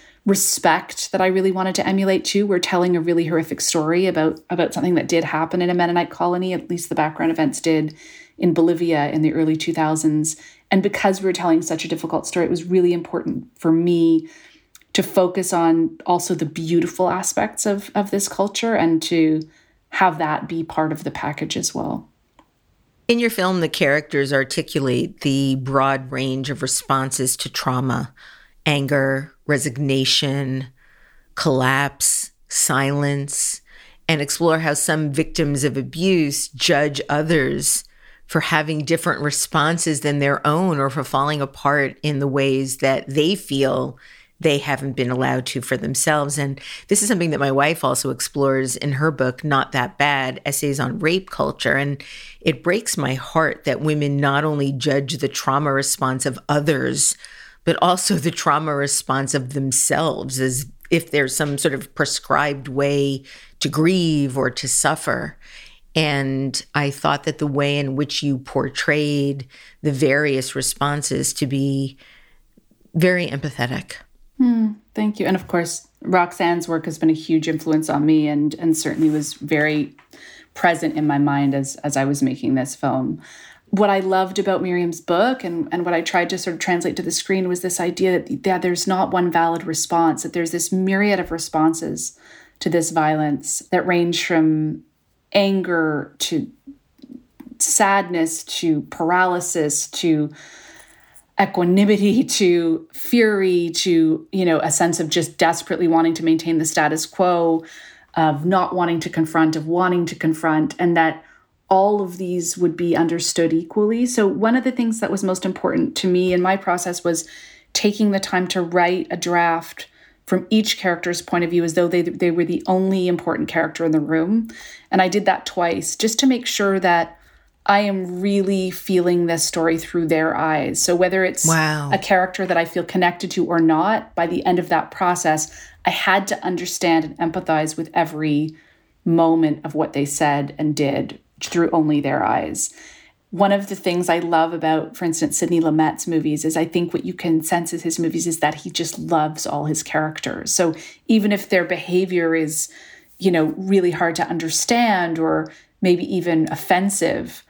respect that I really wanted to emulate too. We're telling a really horrific story about, about something that did happen in a Mennonite colony, at least the background events did in Bolivia in the early two thousands. And because we were telling such a difficult story, it was really important for me to focus on also the beautiful aspects of, of this culture and to have that be part of the package as well. In your film, the characters articulate the broad range of responses to trauma: anger, resignation, collapse, silence, and explore how some victims of abuse judge others for having different responses than their own, or for falling apart in the ways that they feel they haven't been allowed to for themselves. And this is something that my wife also explores in her book, Not That Bad, Essays on Rape Culture. And it breaks my heart that women not only judge the trauma response of others, but also the trauma response of themselves, as if there's some sort of prescribed way to grieve or to suffer. And I thought that the way in which you portrayed the various responses to be very empathetic. Hmm, thank you. And of course, Roxane's work has been a huge influence on me, and and certainly was very present in my mind as, as I was making this film. What I loved about Miriam's book, and, and what I tried to sort of translate to the screen, was this idea that yeah, there's not one valid response, that there's this myriad of responses to this violence that range from anger to sadness to paralysis to equanimity to fury to, you know, a sense of just desperately wanting to maintain the status quo, of not wanting to confront, of wanting to confront, and that all of these would be understood equally. So one of the things that was most important to me in my process was taking the time to write a draft from each character's point of view as though they they were the only important character in the room. And I did that twice just to make sure that I am really feeling this story through their eyes. So whether it's wow. a character that I feel connected to or not, by the end of that process, I had to understand and empathize with every moment of what they said and did through only their eyes. One of the things I love about, for instance, Sidney Lumet's movies is I think what you can sense in his movies is that he just loves all his characters. So even if their behavior is, you know, really hard to understand or maybe even offensive,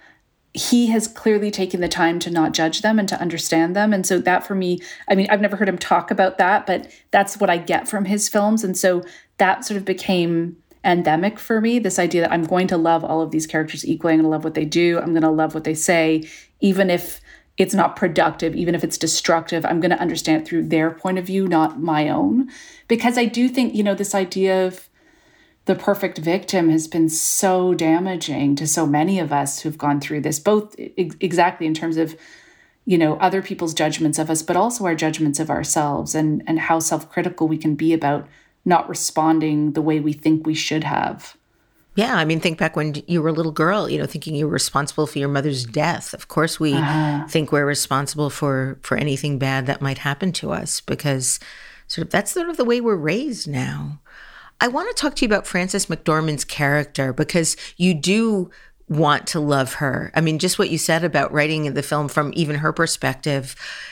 he has clearly taken the time to not judge them and to understand them. And so that for me, I mean, I've never heard him talk about that, but that's what I get from his films. And so that sort of became endemic for me, this idea that I'm going to love all of these characters equally. I'm going to love what they do. I'm going to love what they say, even if it's not productive, even if it's destructive. I'm going to understand it through their point of view, not my own. Because I do think, you know, this idea of the perfect victim has been so damaging to so many of us who've gone through this, both ex- exactly in terms of, you know, other people's judgments of us, but also our judgments of ourselves, and, and how self-critical we can be about not responding the way we think we should have. Yeah, I mean, think back when you were a little girl, you know, thinking you were responsible for your mother's death. Of course, we uh-huh. think we're responsible for, for anything bad that might happen to us, because sort of that's sort of the way we're raised now. I want to talk to you about Frances McDormand's character, because you do want to love her. I mean, just what you said about writing the film from even her perspective.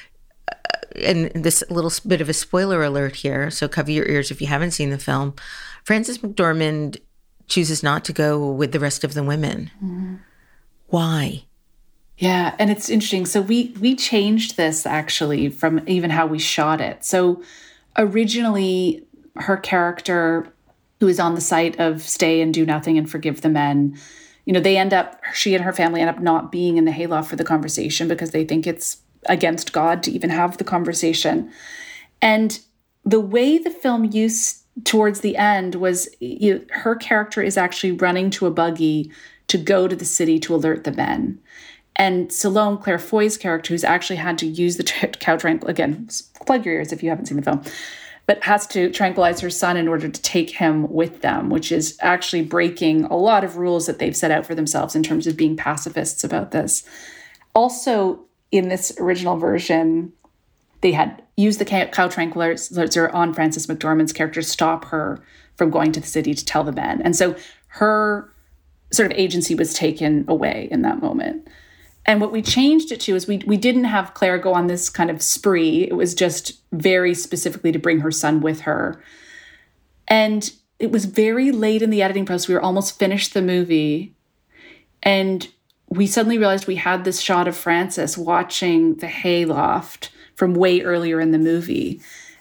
And this little bit of a spoiler alert here, so cover your ears if you haven't seen the film. Frances McDormand chooses not to go with the rest of the women. Mm-hmm. Why? Yeah, and it's interesting. So we we changed this actually from even how we shot it. So originally, her character, who is on the site of stay and do nothing and forgive the men, you know, they end up, she and her family end up not being in the hayloft for the conversation because they think it's against God to even have the conversation. And the way the film used towards the end was, you know, her character is actually running to a buggy to go to the city to alert the men. And Salome, Claire Foy's character, who's actually had to use the cow tranquil, again, plug your ears if you haven't seen the film, but has to tranquilize her son in order to take him with them, which is actually breaking a lot of rules that they've set out for themselves in terms of being pacifists about this. Also, in this original version, they had used the cow tranquilizer on Frances McDormand's character to stop her from going to the city to tell the men. And so her sort of agency was taken away in that moment. And what we changed it to is we we didn't have Claire go on this kind of spree. It was just very specifically to bring her son with her. And it was very late in the editing process. We were almost finished the movie. And we suddenly realized we had this shot of Frances watching the hayloft from way earlier in the movie.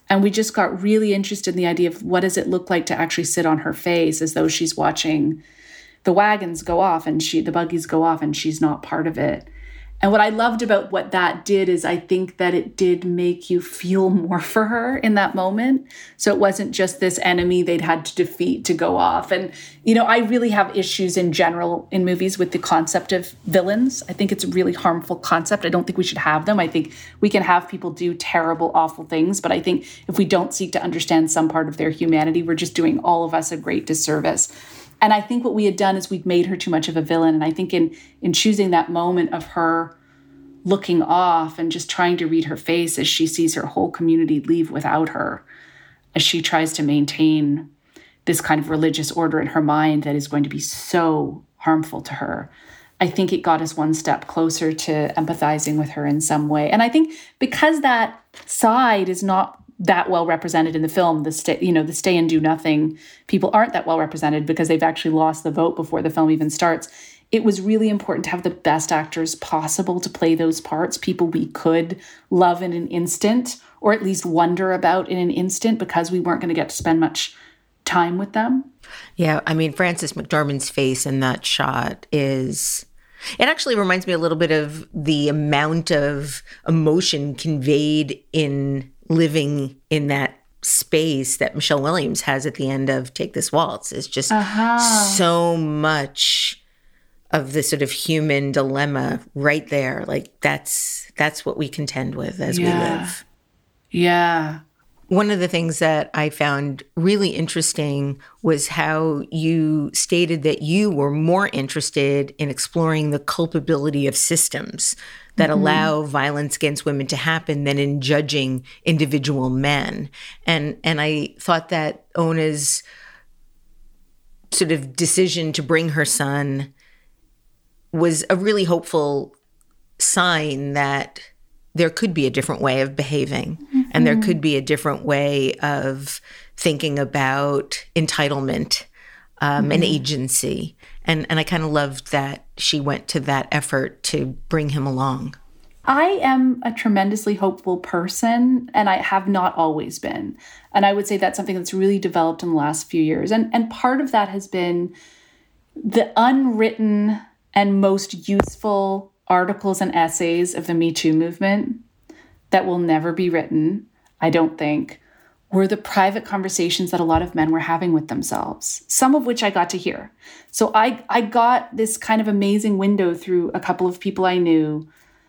And we just got really interested in the idea of what does it look like to actually sit on her face as though she's watching the wagons go off and she the buggies go off and she's not part of it. And what I loved about what that did is I think that it did make you feel more for her in that moment. So it wasn't just this enemy they'd had to defeat to go off. And, you know, I really have issues in general in movies with the concept of villains. I think it's a really harmful concept. I don't think we should have them. I think we can have people do terrible, awful things. But I think if we don't seek to understand some part of their humanity, we're just doing all of us a great disservice. And I think what we had done is we'd made her too much of a villain. And I think in in choosing that moment of her looking off and just trying to read her face as she sees her whole community leave without her, as she tries to maintain this kind of religious order in her mind that is going to be so harmful to her, I think it got us one step closer to empathizing with her in some way. And I think because that side is not that well represented in the film, the stay, you know, the stay and do nothing people aren't that well represented because they've actually lost the vote before the film even starts. It was really important to have the best actors possible to play those parts, people we could love in an instant, or at least wonder about in an instant, because we weren't going to get to spend much time with them. Yeah, I mean, Frances McDormand's face in that shot is... It actually reminds me a little bit of the amount of emotion conveyed in living in that space that Michelle Williams has at the end of Take This Waltz. Is just uh-huh. so much of the sort of human dilemma right there. Like that's that's what we contend with as yeah. we live. Yeah. One of the things that I found really interesting was how you stated that you were more interested in exploring the culpability of systems that mm-hmm. allow violence against women to happen than in judging individual men. And and I thought that Ona's sort of decision to bring her son was a really hopeful sign that there could be a different way of behaving, mm-hmm. and there could be a different way of thinking about entitlement um, mm-hmm. and agency. And and I kind of loved that she went to that effort to bring him along. I am a tremendously hopeful person, and I have not always been. And I would say that's something that's really developed in the last few years. And and part of that has been the unwritten and most useful articles and essays of the Me Too movement that will never be written, I don't think, were the private conversations that a lot of men were having with themselves, some of which I got to hear. So I, I got this kind of amazing window through a couple of people I knew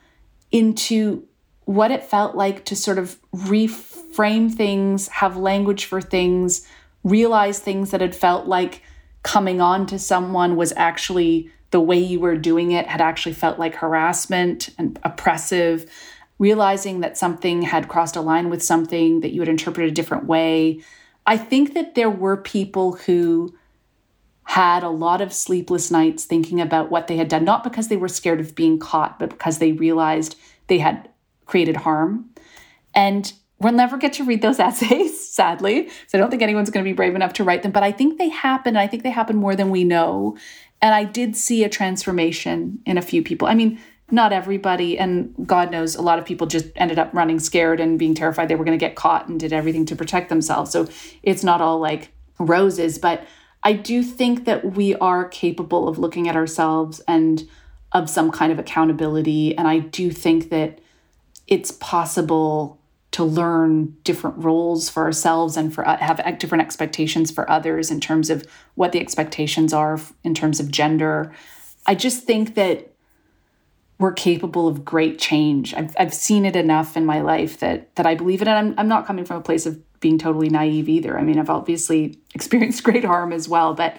into what it felt like to sort of reframe things, have language for things, realize things that had felt like coming on to someone was actually the way you were doing it had actually felt like harassment and oppressive, realizing that something had crossed a line with something that you had interpreted a different way. I think that there were people who had a lot of sleepless nights thinking about what they had done, not because they were scared of being caught, but because they realized they had created harm. And we'll never get to read those essays, sadly. So I don't think anyone's going to be brave enough to write them, but I think they happen. And I think they happen more than we know. And I did see a transformation in a few people. I mean, not everybody, and God knows a lot of people just ended up running scared and being terrified they were going to get caught and did everything to protect themselves. So it's not all like roses, but I do think that we are capable of looking at ourselves and of some kind of accountability. And I do think that it's possible to learn different roles for ourselves and for uh, have different expectations for others in terms of what the expectations are in terms of gender. I just think that we're capable of great change. I've I've seen it enough in my life that that I believe it. And I'm I'm not coming from a place of being totally naive either. I mean, I've obviously experienced great harm as well, but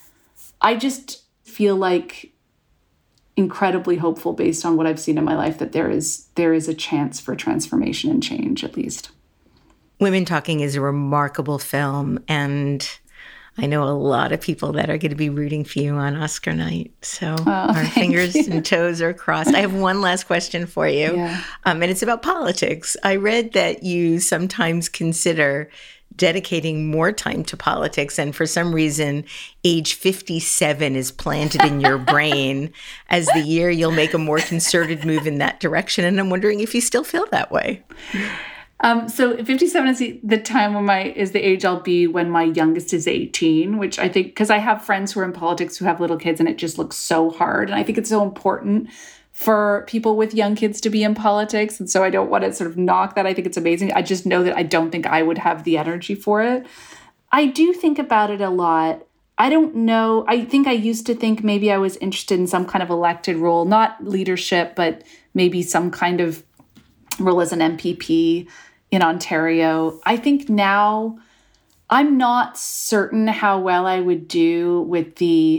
I just feel like incredibly hopeful based on what I've seen in my life that there is there is a chance for transformation and change, at least. Women Talking is a remarkable film, and I know a lot of people that are going to be rooting for you on Oscar night. So oh, our fingers you. and toes are crossed. I have one last question for you, yeah. um, and it's about politics. I read that you sometimes consider dedicating more time to politics, and for some reason, age fifty-seven is planted in your brain as the year you'll make a more concerted move in that direction. And I'm wondering if you still feel that way. Um, so fifty-seven is the, the time when my is the age I'll be when my youngest is eighteen, which I think, because I have friends who are in politics who have little kids and it just looks so hard. And I think it's so important for people with young kids to be in politics. And so I don't want to sort of knock that. I think it's amazing. I just know that I don't think I would have the energy for it. I do think about it a lot. I don't know. I think I used to think maybe I was interested in some kind of elected role, not leadership, but maybe some kind of role as an M P P in Ontario. I think now I'm not certain how well I would do with the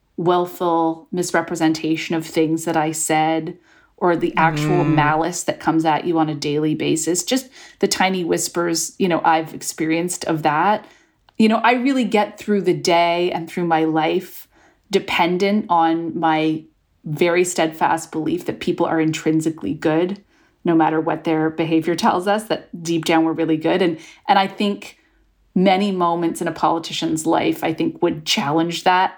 willful misrepresentation of things that I said or the actual mm. malice that comes at you on a daily basis. Just the tiny whispers, you know, I've experienced of that. You know, I really get through the day and through my life dependent on my very steadfast belief that people are intrinsically good, no matter what their behavior tells us, that deep down we're really good. And and I think many moments in a politician's life, I think, would challenge that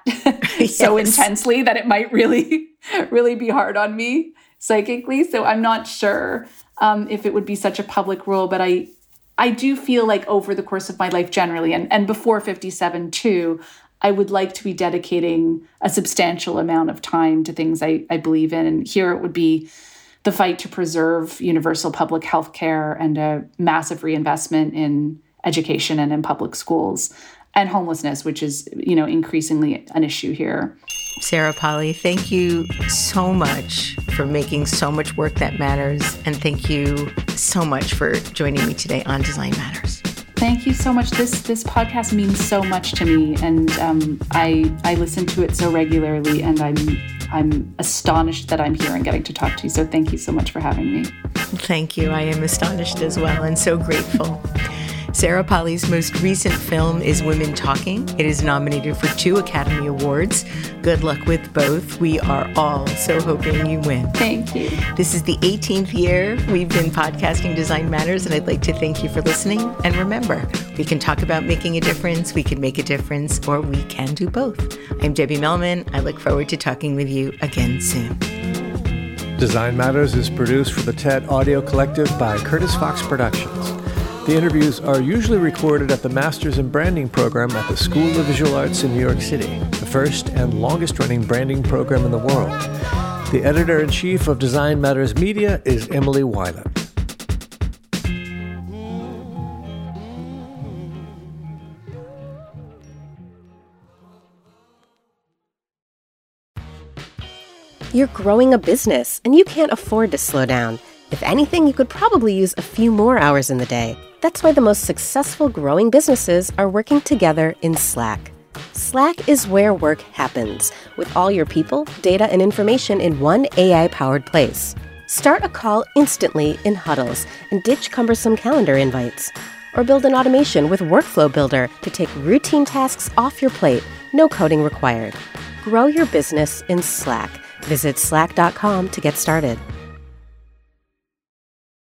so yes. intensely that it might really, really be hard on me psychically. So I'm not sure um, if it would be such a public role, but I I do feel like over the course of my life generally, and, and before fifty-seven too, I would like to be dedicating a substantial amount of time to things I, I believe in. And here it would be the fight to preserve universal public health care and a massive reinvestment in education and in public schools, and homelessness, which is, you know, increasingly an issue here. Sarah Polley, thank you so much for making so much work that matters. And thank you so much for joining me today on Design Matters. Thank you so much. This this podcast means so much to me, and um, I I listen to it so regularly, and I'm I'm astonished that I'm here and getting to talk to you. So thank you so much for having me. Thank you. I am astonished as well and so grateful. Sarah Polley's most recent film is Women Talking. It is nominated for two Academy Awards. Good luck with both. We are all so hoping you win. Thank you. This is the eighteenth year we've been podcasting Design Matters, and I'd like to thank you for listening. And remember, we can talk about making a difference, we can make a difference, or we can do both. I'm Debbie Millman. I look forward to talking with you again soon. Design Matters is produced for the TED Audio Collective by Curtis Fox Productions. The interviews are usually recorded at the Masters in Branding program at the School of Visual Arts in New York City, the first and longest-running branding program in the world. The editor-in-chief of Design Matters Media is Emily Weiland. You're growing a business, and you can't afford to slow down. If anything, you could probably use a few more hours in the day. That's why the most successful growing businesses are working together in Slack. Slack is where work happens, with all your people, data, and information in one A I-powered place. Start a call instantly in huddles and ditch cumbersome calendar invites. Or build an automation with Workflow Builder to take routine tasks off your plate, no coding required. Grow your business in Slack. Visit slack dot com to get started.